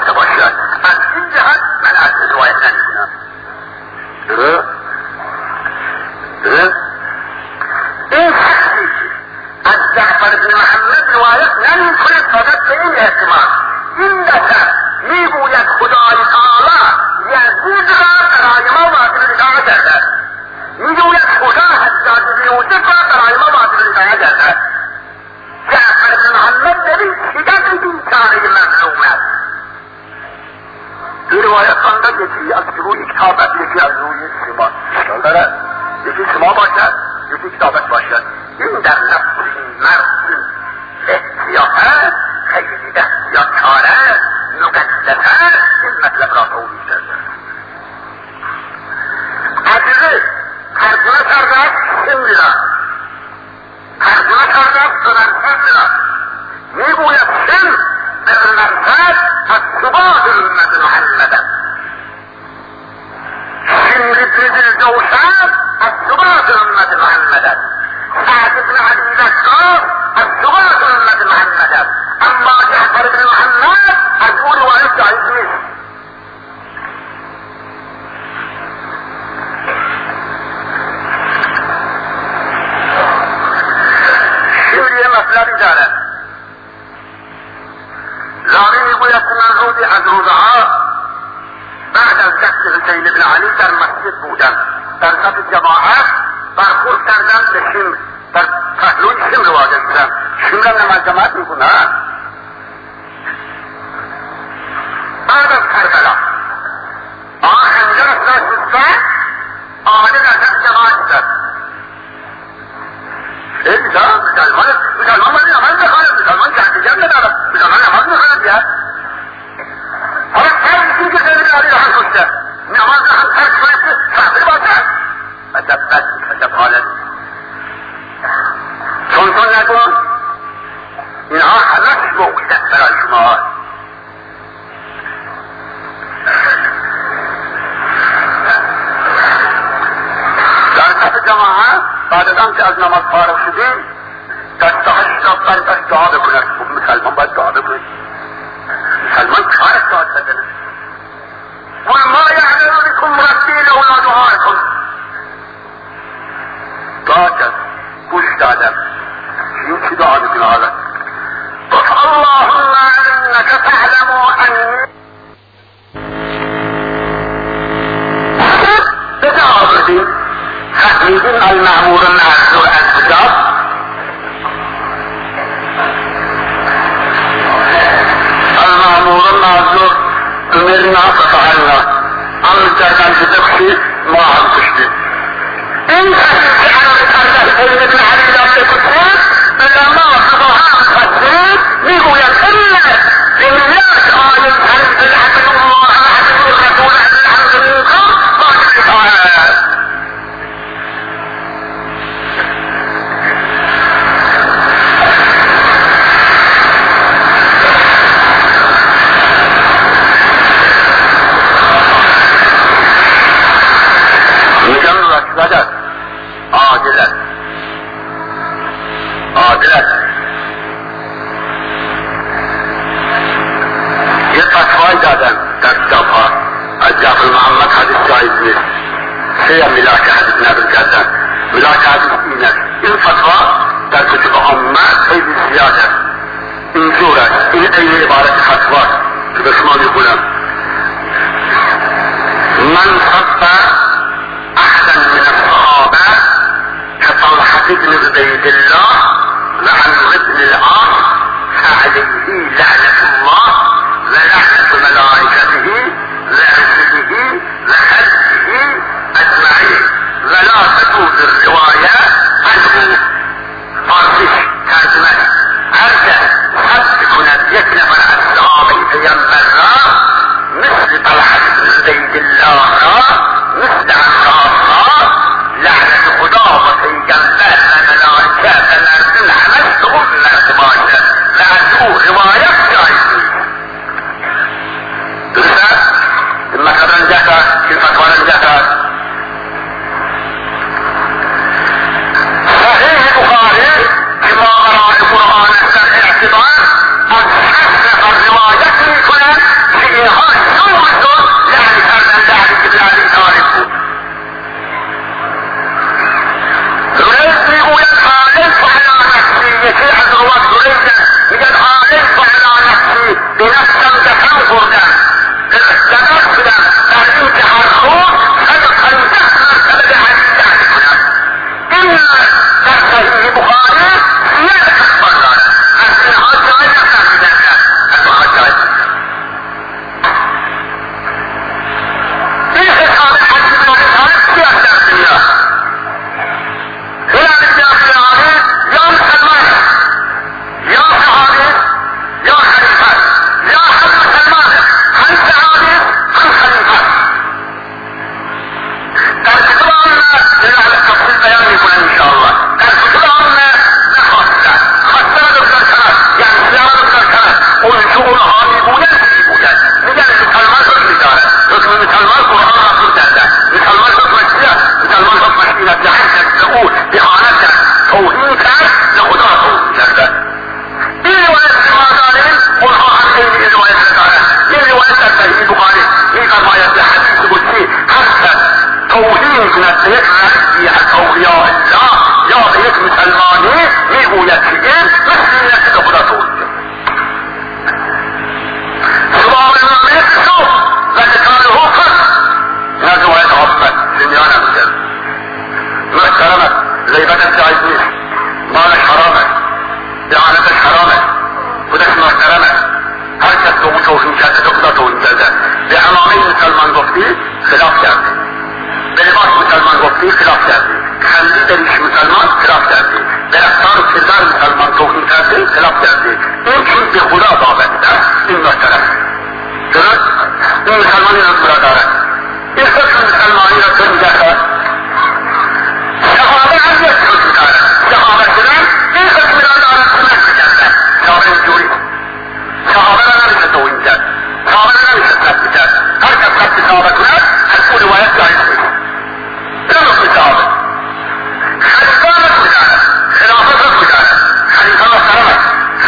جعفر بن محمد روایت نمی کند فقط به این احتمال. این دفعه میگوید خدای تعالی یزید را برای ما واجب اطاعت کرده، میگوید خدا حجاج بن یوسف را برای ما واجب اطاعت کرده. جعفر بن محمد ببین شدت بیچاره مظلوم است. این روایت خانده یکی از روی کتابت، یکی از روی سیما دارد، یکی سیما باشد، یکی کتابت باشد. این در نفس این مرد احتیاطه، خیلی احتیاطکاره، مقدسه، این مطلب را توضیح کرده. عجزه ترجمه کرده است شمری را، ترجمه کرده است سنرسل را. میگوید شم در مرسل از ثبات امت محمد، شمر ابن الجوشن از ثبات امت محمد، سعد بن علی لشکر از ثبات امت محمد. اما جعفر بن محمد از اون روایت جایز نیست. شمر یه مطلبی دارد. زاری میگوید که من روزی از روزها بعد از دست حسین بن علی در مسجد بودم، در صف جماعت برخورد کردم به شمر، در پهلوی شمر واقع شدم. شمر نماز جماعت میکنه. بعد از کربلا آن خنجر از را شسته آمده در صف جماعت شد. ای بیزا مسلمان مسلمان باید نماز بخواند، مسلمان جهدیگر ندارد، مسلمان نماز بخواند بیاد. حالا هر کسی که حسین بن علی را هم کشته نماز را هم ترک کنه که کافر باشد. مدبت مدبالت چون تو نگو اینها همش موقعیت برای شما. در صف جماعت بعد از آنکه از نماز فارغ شدیم دستهاش را بر دست دعا بکند. مسلمان باید دعا بکند، مسلمان کار دعا بکنه. و ما یعلم بکم ربی لولا دعاکم. دعا کرد، گوش دادم. این چی دعا بکنه حالا؟ گفت اللهم انک تعلم انی به دعا بردیم. فهمیدیم المأمور معذور از کجاست؟ المأمور معذور امرنا ففعلنا. امر کردن که بکشید ما هم کشتیم. این خشید که امر کردن حسین بن علی را بکشید علما فقها مفسرین میگوید الا جملات آیه تنزل عبد الله عبد الرسول عبد الحمد منکم واجب اطاعت. عادلت عادلت یه فتوای دادن در کتابها از جعفر محمد حدیث جایز نیست. سه ملاک حدیث نقل کردن. ملاک حدیث این است. این فتوا در کتب عامه خیلی زیاده. اینجور است. این این عبارت فتوا که به شما میگویم من صب احدا من الصحابه كطلحة بن عبيد الله وعمرو بن العاص فعليه لعنة الله ولعنة ملائكته ورسله وخلقه أجمعين ولا تجوز الرواية عنه. فارسش ترجمه هرچه حد کند یک نفر از صحابه پیغمبر را روات جريجا میگن آلیت علی نفسی به نفسم دفن خوردم دفن شدم در این که هر خوب صد و پنجاه مرتبه به حدیث جهد کنم. این در صحیح بخاری سیاد اکبر دارد از اینها جای نفهمیدن کرد از اینها جای این حساب حدیث رسالت سیاد در دنیا هلال ابن عبد العزیز یا مسلمان یا صحابی یا خلیفه یا هم مسلمان هم صحابی هم خلیفه در کتب آنها لنحل التفصیل بیان میکنم انشاءالله در کتب آنها نخواستن خواستن دکتر کنن یعنی سیاه دکتر کنن اون شغلها میبودن میبودن میگن مسلمان رو میدارن حکم مسلمان قرآن را خود دردن مسلمان حکم چیه مسلمان حکمش این ادعای کرد او اهانت کرد توهین کرد لخدا توهین کرده این روایت که ما داریم اونها هم این روایت دارن این روایت در صحیح بخاری این فرماید به حدیث قدسی حسن توهین کند به یک رئیسی از اولیاء الله یا به یک مسلمانی میگوید که این مثل این است که خدا توهین کرد سباب الله نفسه و ذکره فس این از روایت عظمت زندیان هم کرد محترمت غیبتش جایز نیست مالش حرامه اعانتش حرامه خودش محترمه هر کس به او توهین کرده تو خدا توهین کرده به امامه مسلمان گفتی خلاف کردی به لباس مسلمان گفتی خلاف کردی خندی در ریش مسلمان خلاف کردی به رفتار و کردار مسلمان توهین کردی خلاف کردی این چون به خدا وابسته است این محترم درست این مسلمانی را خدا دارد این حکم مسلمانی را تو نگه دار صحابه هم یک حکم دارد صحابه کنن این حکم را دارد سنت بکردن صحابه اینجوری صحابه را نمیشه توهین کرد صحابه را نمیشه صحبت کرد هر کس صحبت صحابه کند از اون روایت جایز کنید این حکم صحابه خلیفه حکم دارد خلافت حکم دارد خلیفه محترم است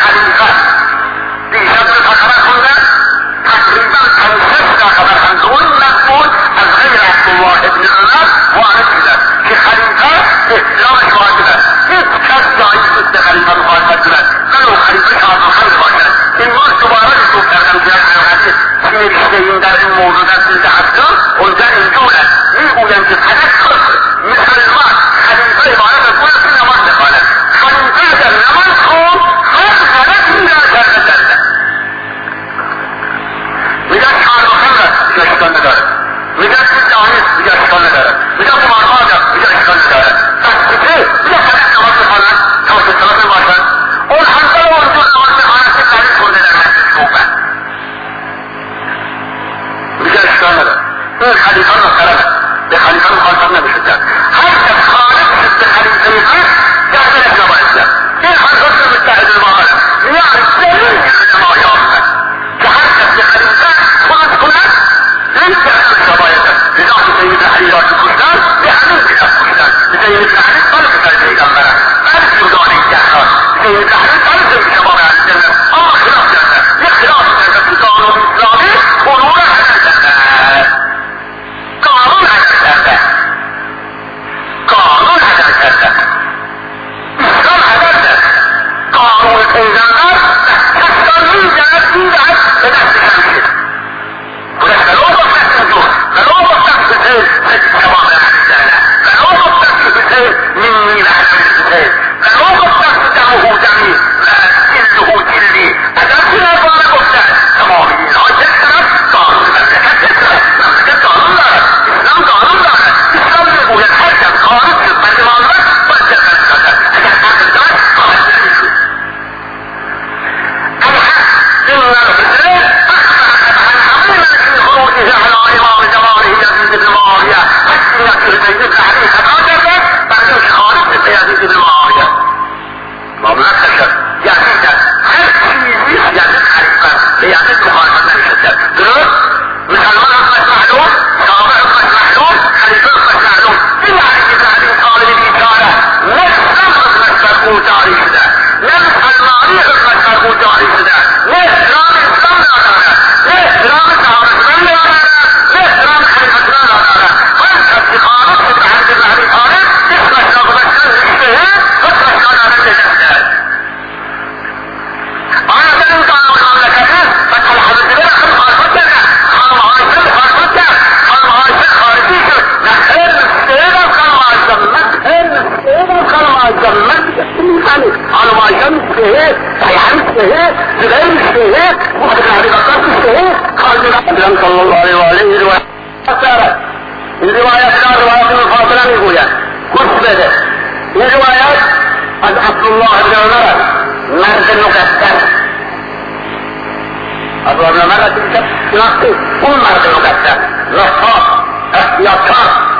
الشهيد غير الشهيد وحدنا هذه بقات الشهيد خالد الأمر صلى الله عليه وآله وسلم. الروايات كان روايات مفاصلة يقول كنت بدأ الروايات عن عبد الله بن عمر مرد المكسر عبد الله بن عمر تلك نقصي هم مرد المكسر نصاب احتياطات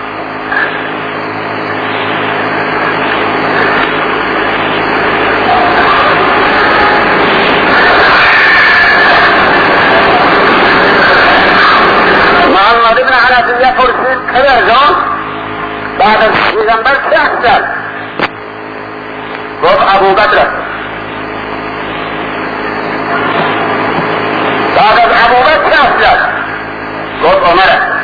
محمد بن حنفية فرسيد كذا بعد الشيغمبر سيحسن قف أبو بكر بعد أبو بكر سيحسن قف عمر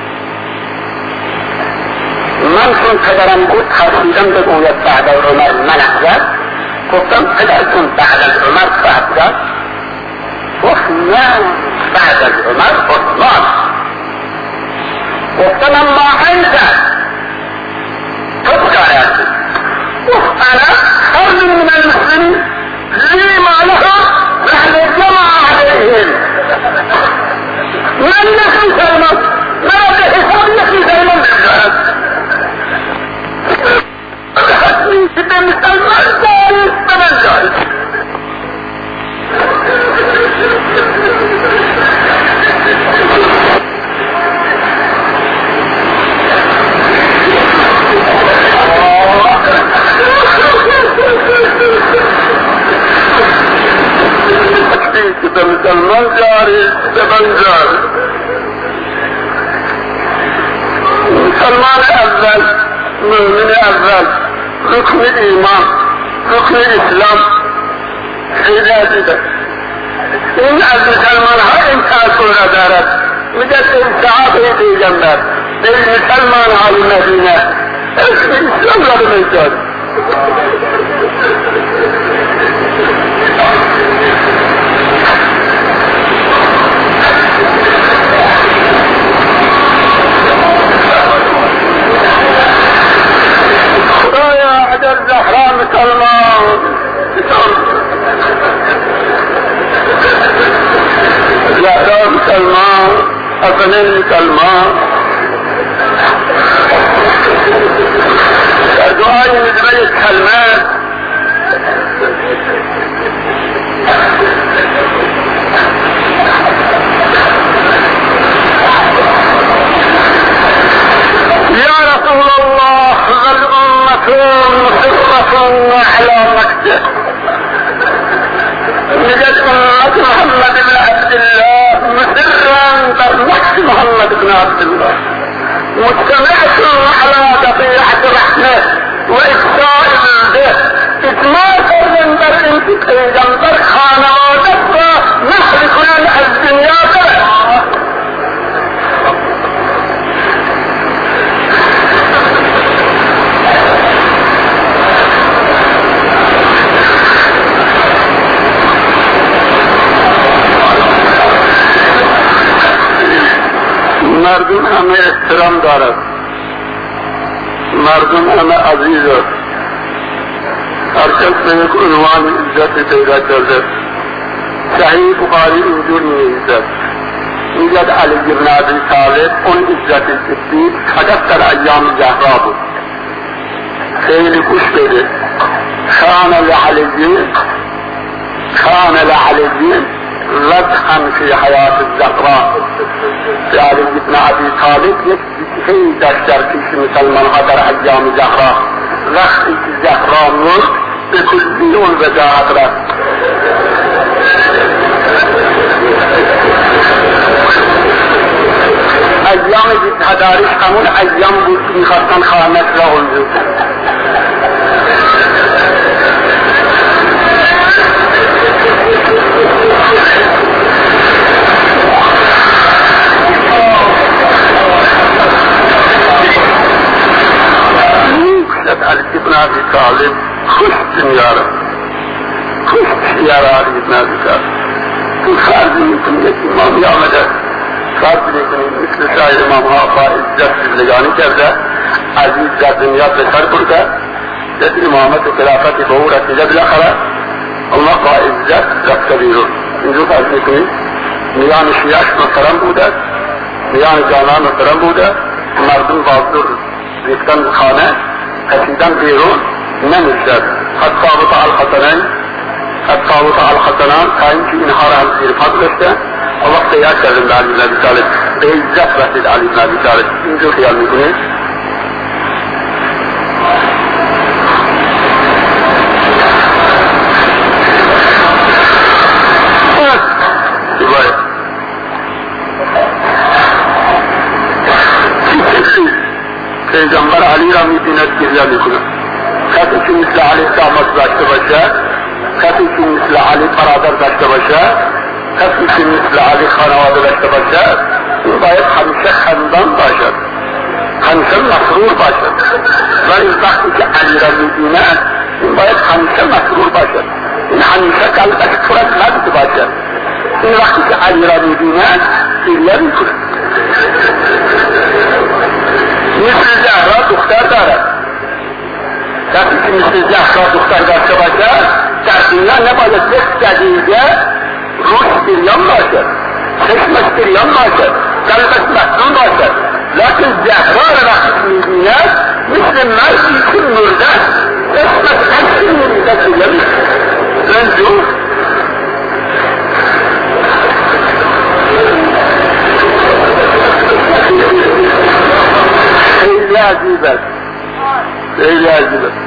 من كنت قدرا قد خسيدا بقوية بعد عمر من أحزن قفتم قدرتم بعد العمر فأحزن وثمان بعد العمر عثمان وقتنا ما انت تذكر يا سيدي وانا فرد من المسلمين لي ما لها نحن الجمع عليهم من نحن سلمان ما بحساب نحن سلمان أخذني سيدنا سلمان جالس سلمان جالس سلمان جاري سلمان جاري مسلمان أفضل مؤمن أفضل ركن الإيمان ركن الإسلام حيلاتي إن المسلمان ها إمكان كل دارت مجد إنسعاب في جنبات المسلمان على المدينة الإسلام لا بمجد الزهراء مسلمان زهراء مسلمان أفنين مسلمان دعاء مدبرية كلمات يا رسول الله الأمة مصرة على مكة نجد أمة محمد بن عبد الله مصرا برمحت محمد بن عبد الله مجتمعة على قطيعة الرحمة وإفساء به إتماثل جنبر انتقي جنبر خانة ودفة نحن كل الدنيا كله مردم همه احترام دارد مردم همه عزیز است هر کس به یک عنوان عزت پیدا کرده صحیح بخاری اینجور می‌نویسد میگد علی بن ابی طالب اون عزت جدی فقط در ایام زهرا بود خیلی گوش بده کان لعلی کان لعلی لطحا في حياة الزهراء في علي بن ابي طالب يكفي دفتر في مسلمان هذا ايام زهراء وقتی که زهرا مرد به کلی اون وجاهت رفت ایام تدارش همون ایام بود که میخواستن خانت را اونجور علی بن ابی طالب خوش دنیاره خوش دنیاره علی بن ابی طالب تو فرض میکنی یک امامی آمده فرض میکنی مثل شاید امام ها با عزت زندگانی کرده از عزت دنیا بسر برده جد امامت و خلافت به او رسیده بالاخره الله با عزت عزت رفته بیرون. اینجور فرض میکنید میان شیعش محترم بوده، میان جامعه محترم بوده، مردم بازدور ریختن خانه کشیدن بیرون نمیشد. الطاغوت الحسنین الطاغوت الحسنان تا اینکه اینها را هم زیر پا گذاشته و وقت یاد کردن به علی بن ابی طالب به عزت رسید. علی بن ابی طالب اینجور خیال میکنید پیغمبر علی را میبیند گریه میکنه. کسی که مثل علی داماد داشته باشه، کسی که مثل علی برادر داشته باشه، کسی که مثل علی خانواده داشته باشه، این باید همیشه خندان باشد، همیشه مسرور باشد. ولی وقتی که علی را میبیند این باید همیشه مسرور باشد، این همیشه قلبش پر از مجد باشد. این وقتی که علی را میبیند گریه میکنه. مثل زهرا دختر دارد. کسی که مثل زهرا دختر داشته باشد در دنیا نباید یک دقیقه روش بریان باشد، چشمش بریان باشد، قلبش مسنون باشد. لیکن زهرا را وقتی میبیند مثل مردی که مرده چشمش کسی میریزد بریان رنجور. خیلی عجیب است، خیلی عجیب است.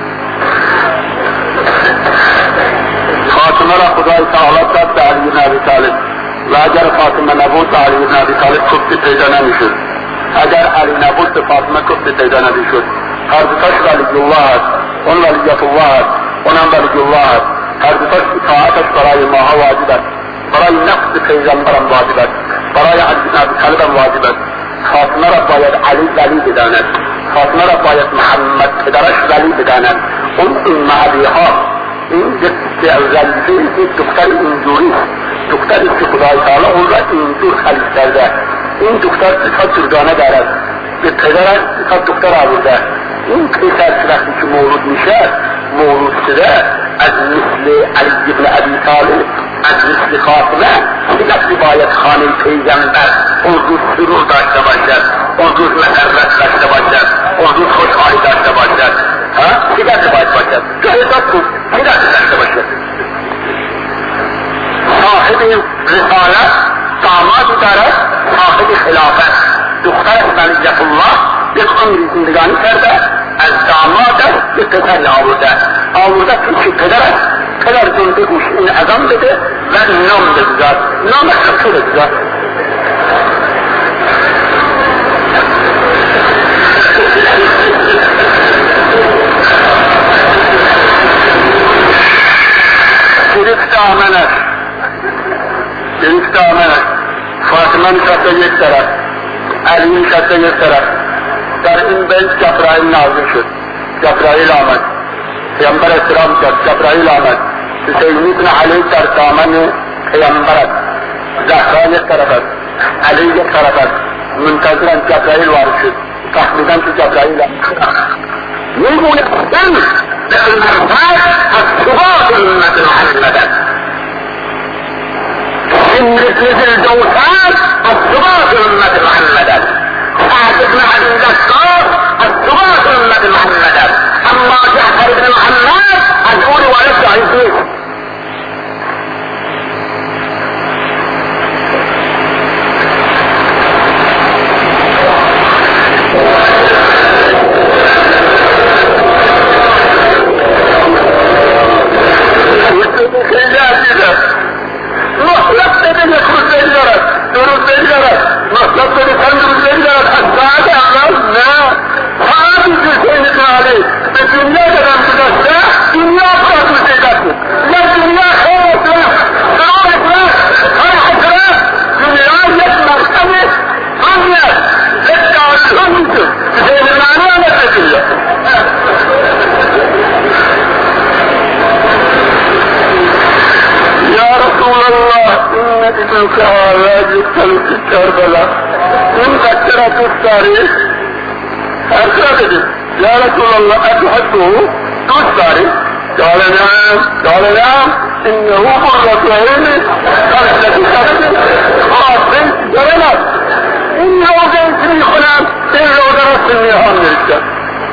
فاطمه را خدای تعالی داد به علی بن ابی طالب و اگر فاطمه نبود به علی بن ابی طالب کفتی پیدا نمیشد. اگر علی نبود به فاطمه کفتی پیدا نمیشد. هر دوتاش ولی الله است، اون ولیت الله است، اونم ولی الله است. هر دوتاش اطاعتش برای ماها واجب است، برای نفس پیغمبرم واجب است، برای علی بن ابی طالبم واجب است. فاطمه را باید علی ولی بداند، فاطمه را باید محمد پدرش ولی بداند. اون این علی ها این وظیفه یک دختر اینجوری، دختری که خدای تعالی اون را اینجور خلیق کرده. این دختر صفات دردانه دارد، به پدرش صفات دختر آورده. این پسر وقتی که مولود میشه مولود شده از مثل علی بن ابی طالب، از مثل فاطمه، دیگه باید خانه پیغمبر اون روز سرور داشته باشد، اون روز مسرت داشته باشد، اون روز خوشحالی داشته باشد. ها؟ دیگه باید باشد. جهیدات کن، دیگه داشته باشد. صاحب رسالت دامادی دارد، صاحب خلافت. دختر ولیت الله یک عمری زندگانی کرده، از دامادش به پسر آورده آورده که پدرش پدر جون بگوش این ازام بده و نام بگذار، نامش رو تو بگذار. گرفت آمنش گرفت آمنش فاطمه نشسته یک طرف، علی نشسته یک طرف. در این بین جبرائیل نازل شد. جبرائیل آمد، پیامبر اسلام کرد. جبرائیل آمد، حسین بن علی در دامن پیامبر است، زهرا یک طرف است، علی یک طرف است. منتظرن جبرائیل وارد شد. فهمیدن که جبرائیل میگوید من به المرفات از ثبات امت محمد است. این مثل دوسان از ثبات امت محمد است. سعد بن عبی دستار از ثبات امت محمد است. اما جعفر بن محمد از اول ولد ضعیف نیست. این بچه را دوست داری؟ ارسا بدید یا رسول الله اتحبه دوست داری؟ قال نعم قال نعم انه بغضة حسینی حضرت شخصی خاصی دارم این روزه که می خونم این روزه را سنی هم میرسم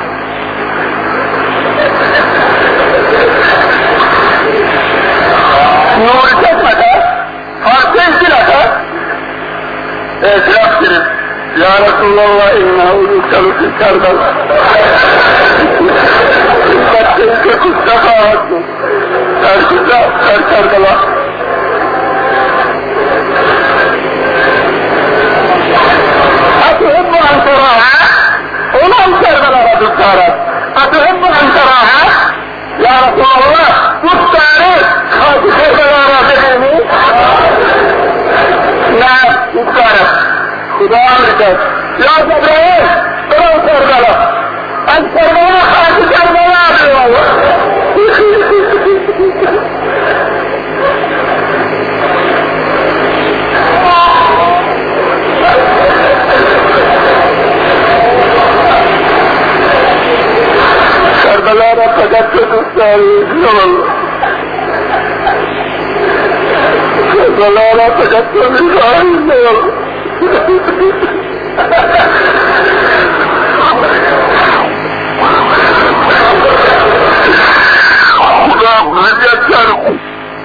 نور چشمتا حاصل دلتا اعتراف کریم یا رسول الله انه یکتل فی کربلا بچه که کشته خواهد بود در کجا در کربلا اتحب ان تراها اونم کربلا را دوست دارد اتحب ان تراها یا رسول الله دوست دارد خاک کربلا را ببینی نه دوست دارد خدا امرکت یا جبرائیل برو کربلا از کربلا خاک کربلا بیاور کربلا را فقط تو دوست داری کربلا را فقط تو می‌خواهی خدا مهدیت کرد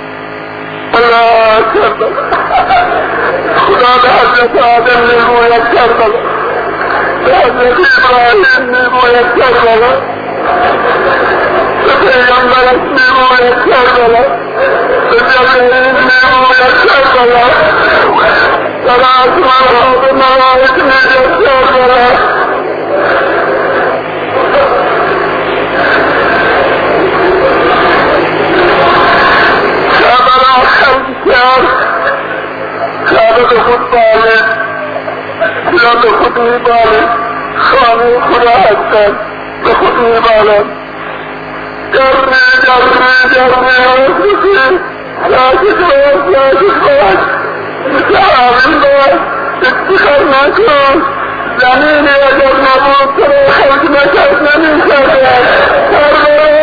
الله کربلا خدا به حضرت آدم میگوید کربلا به حضرت ابراهیم میگوید کربلا به پیغمبرش میگوید کربلا به جبرئیل میگوید کربلا در آسمان ها به ملائک میگوید کربلا کعبه به خود بالد خدا به خود میبالد خانه خدا هستند به خود میبالد جرمی جرمی جرمی آسفی ساکت باش ساکت باش متعاون باش افتخار نکن زمینی اگر نبود سر خلق نکرد نمیشد کربلا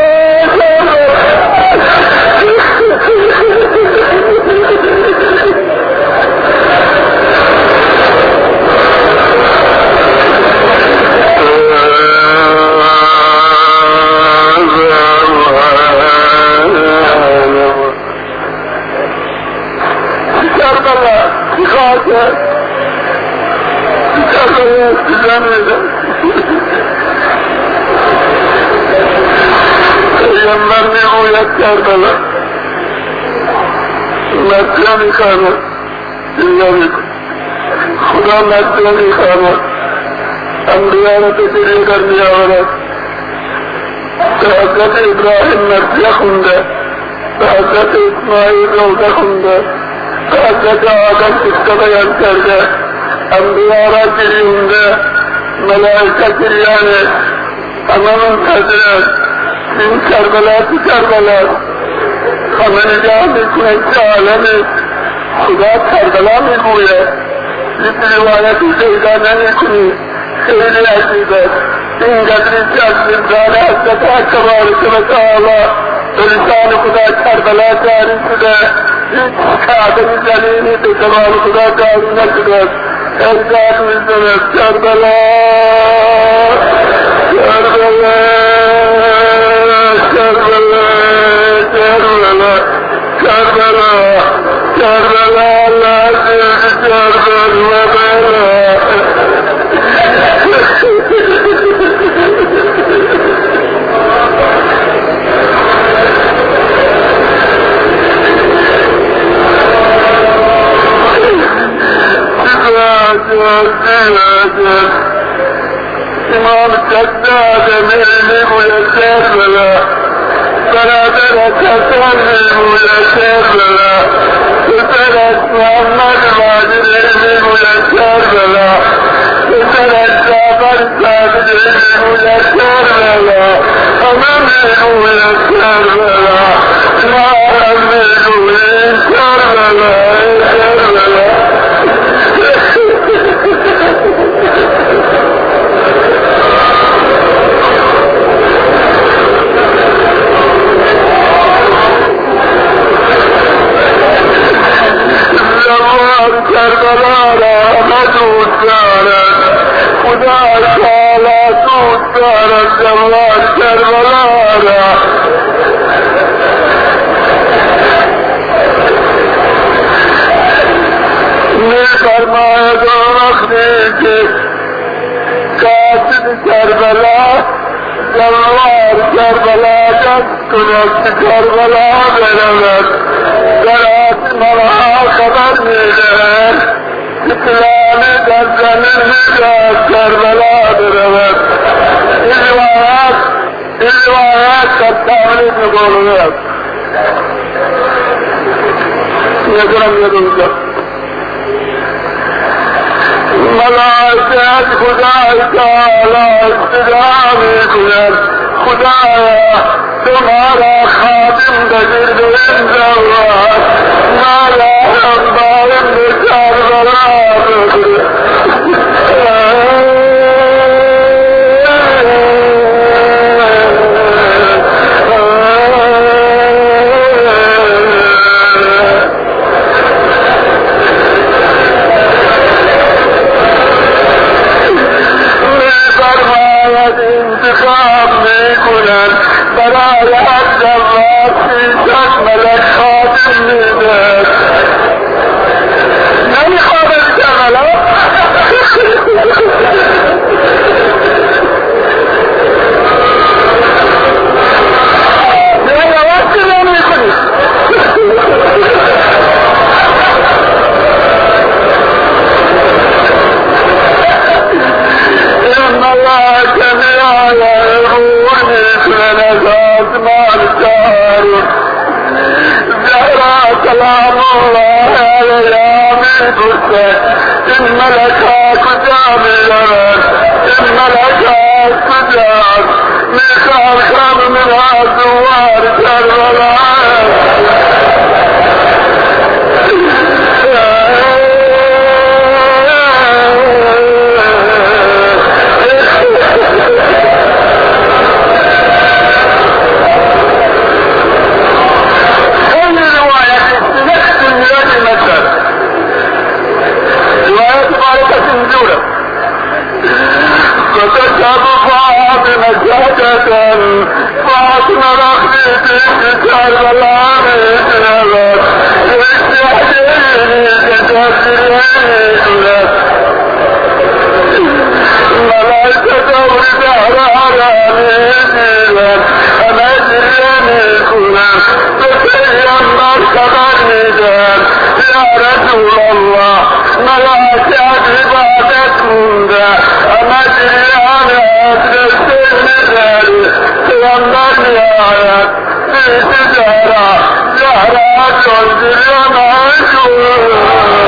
پیغمبر میگوید کربلا مدیه میخواند الا بکن خدا مدیه میخواند انبیا را تکریه در میآورد به حضرت ابراهیم مدیه خونده به حضرت اسماعیل روزه خونده به حضرت آدم قصه بیان کرده انبیا را گریونده ملائکه گریانه همه منتظرند این کربلا تو کربلا همه نگاه میکنند که عالم خدا کربلا میگوید این روایتی پیدا نمیکنی خیلی عجیب است این قدری که از زندان حضرت حق تبارک و تعالی به لسان خدا کربلا جاری شده هیچ کعبه جلیلی به زبان خدا جاری نشده ارجاد میزند کربلا کربلا کربلا کربلا کربلا کربلا لازم کربلا بلا امام جداد میگوید کربلا برادر کسان میگوید کربلا پسرش محمد واجد میگوید کربلا پسرش جعفر صادق میگوید کربلا همه میگوید کربلا ما هم میگوید کربلا کربلا زوار کربلا را مدود دارد خدا تعالی دود دارد زوار کربلا را می فرماید و وقتی که قاصد کربلا زوار کربلا دست کند که کربلا برود در آسمان خبر میدهد که فلانی در زمین از کربلا برود. این روایت این روایت در تحریف میگوید نظرم یادونجا ملائکت خدای تعالی استدعا میکنند خدایا تمہارا خادم بگرد این زوار مالا هم بایم بچار بلا بگرد انتخاب میکنن برای هر زوار سیصد ملک خادم میدهد نمیخواد کربلا نه یواز که نمیکنی ان الله جميعا يروني من الازمان الدار زهرا كلام الله على من فرسه ان ملكا كتاب الجرد ان ملكا كتاب مثال خام من الزوار كربلاء فتشهد فاطمة شهادة فاطمة رخيتي كربلا مثلت يستحيي كتسليمك ملائكة ودهر على مثلت أمجرني كنا فتيمر خبرني يا رسول الله ملائكة عبادت منذ أمجرني أدرسل تغنى نهاية في تجارة زهرة تنزل معشور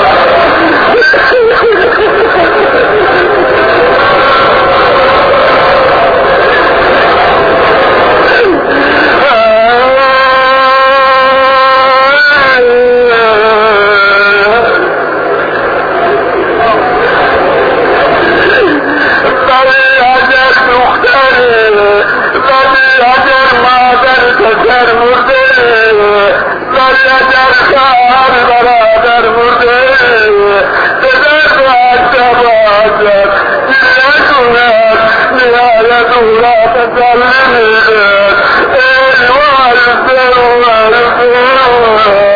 در مرده در خار برادر مرده در بعد بازد نکند نهایت او را تسلیم داد ای وارث وارث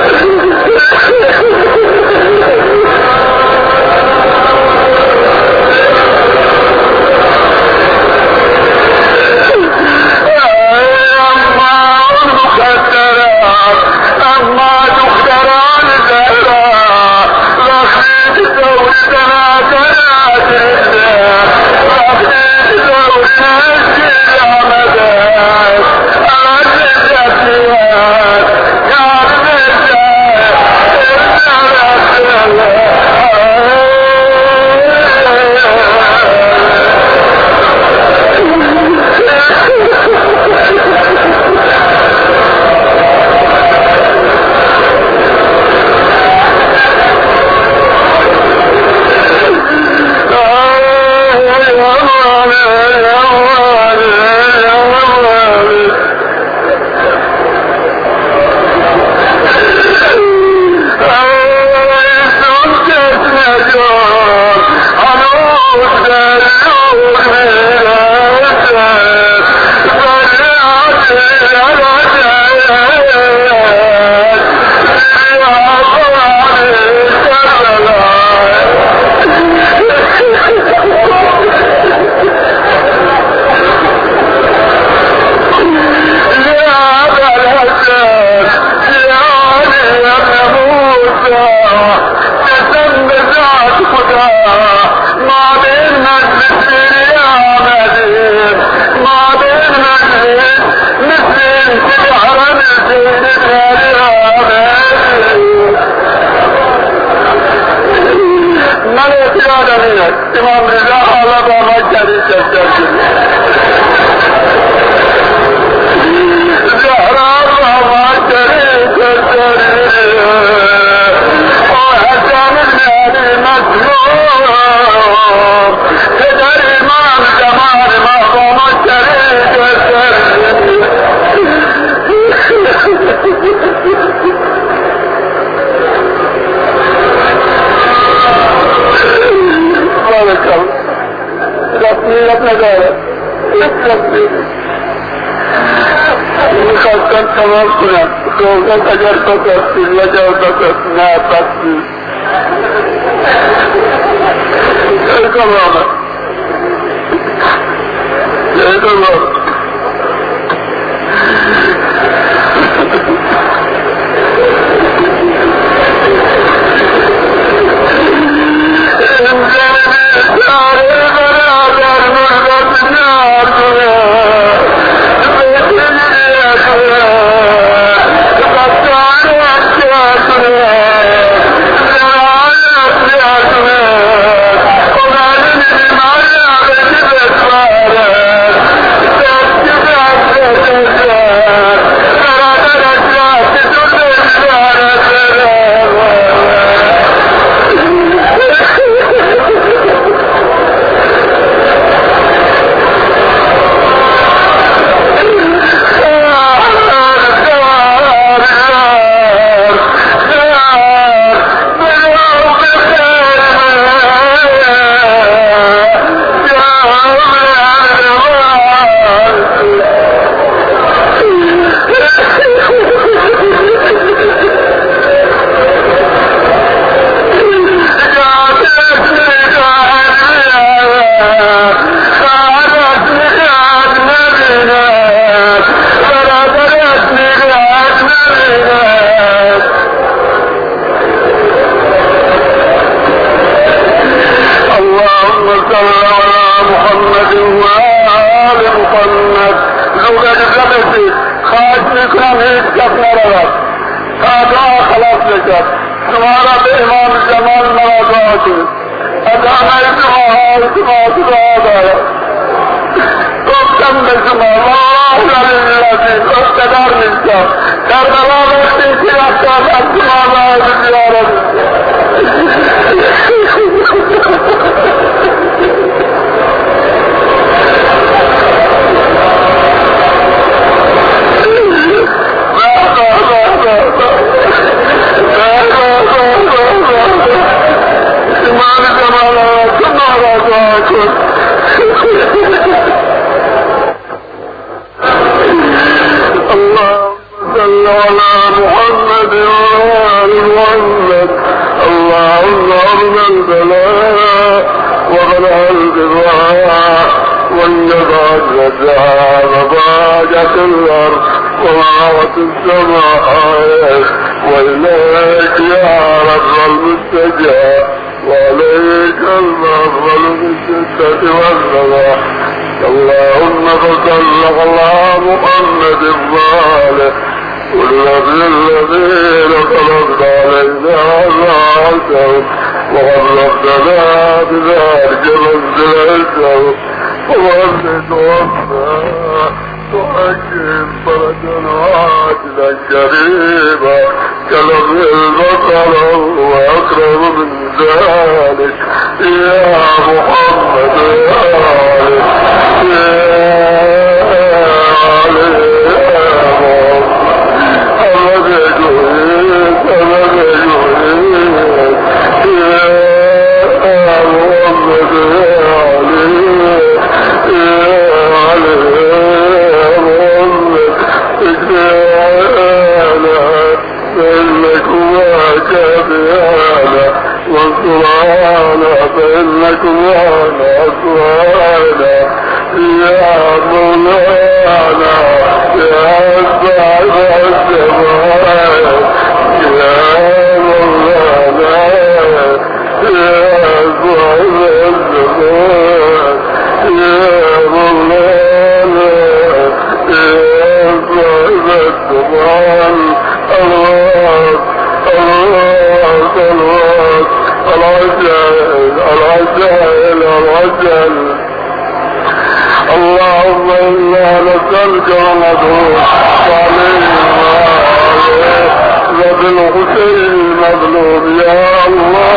اما دختران زهرا وقتی دورتنا کنات رسه وقتی دورتنا شیر آمده از جدیت یارم دارد میخواستم تمام کنم روزت اگر بسستی لجا بسست نه بستی ایکم آمد ایکم آمد اللهم إنا نسألك وندعوك وبالحسين المظلوم يا الله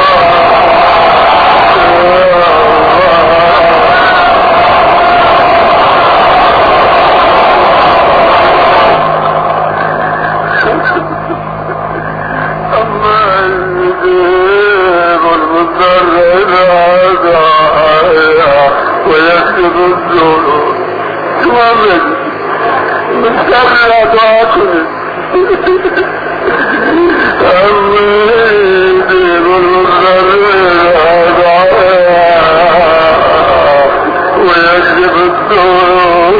ويكشف السوء ومن مستقلة عقل أمين المضطر ويكشف السوء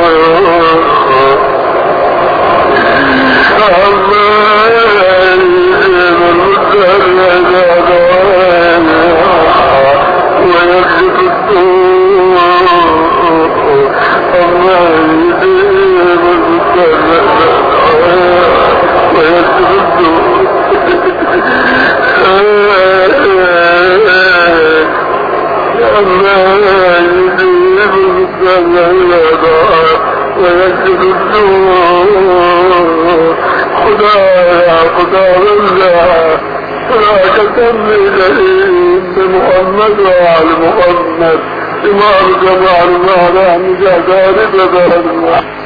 ويكشف السوء خدايا خدا الله فلا تكمل بمحمد وعلى محمد إمام جمال المعنى مجادار بذل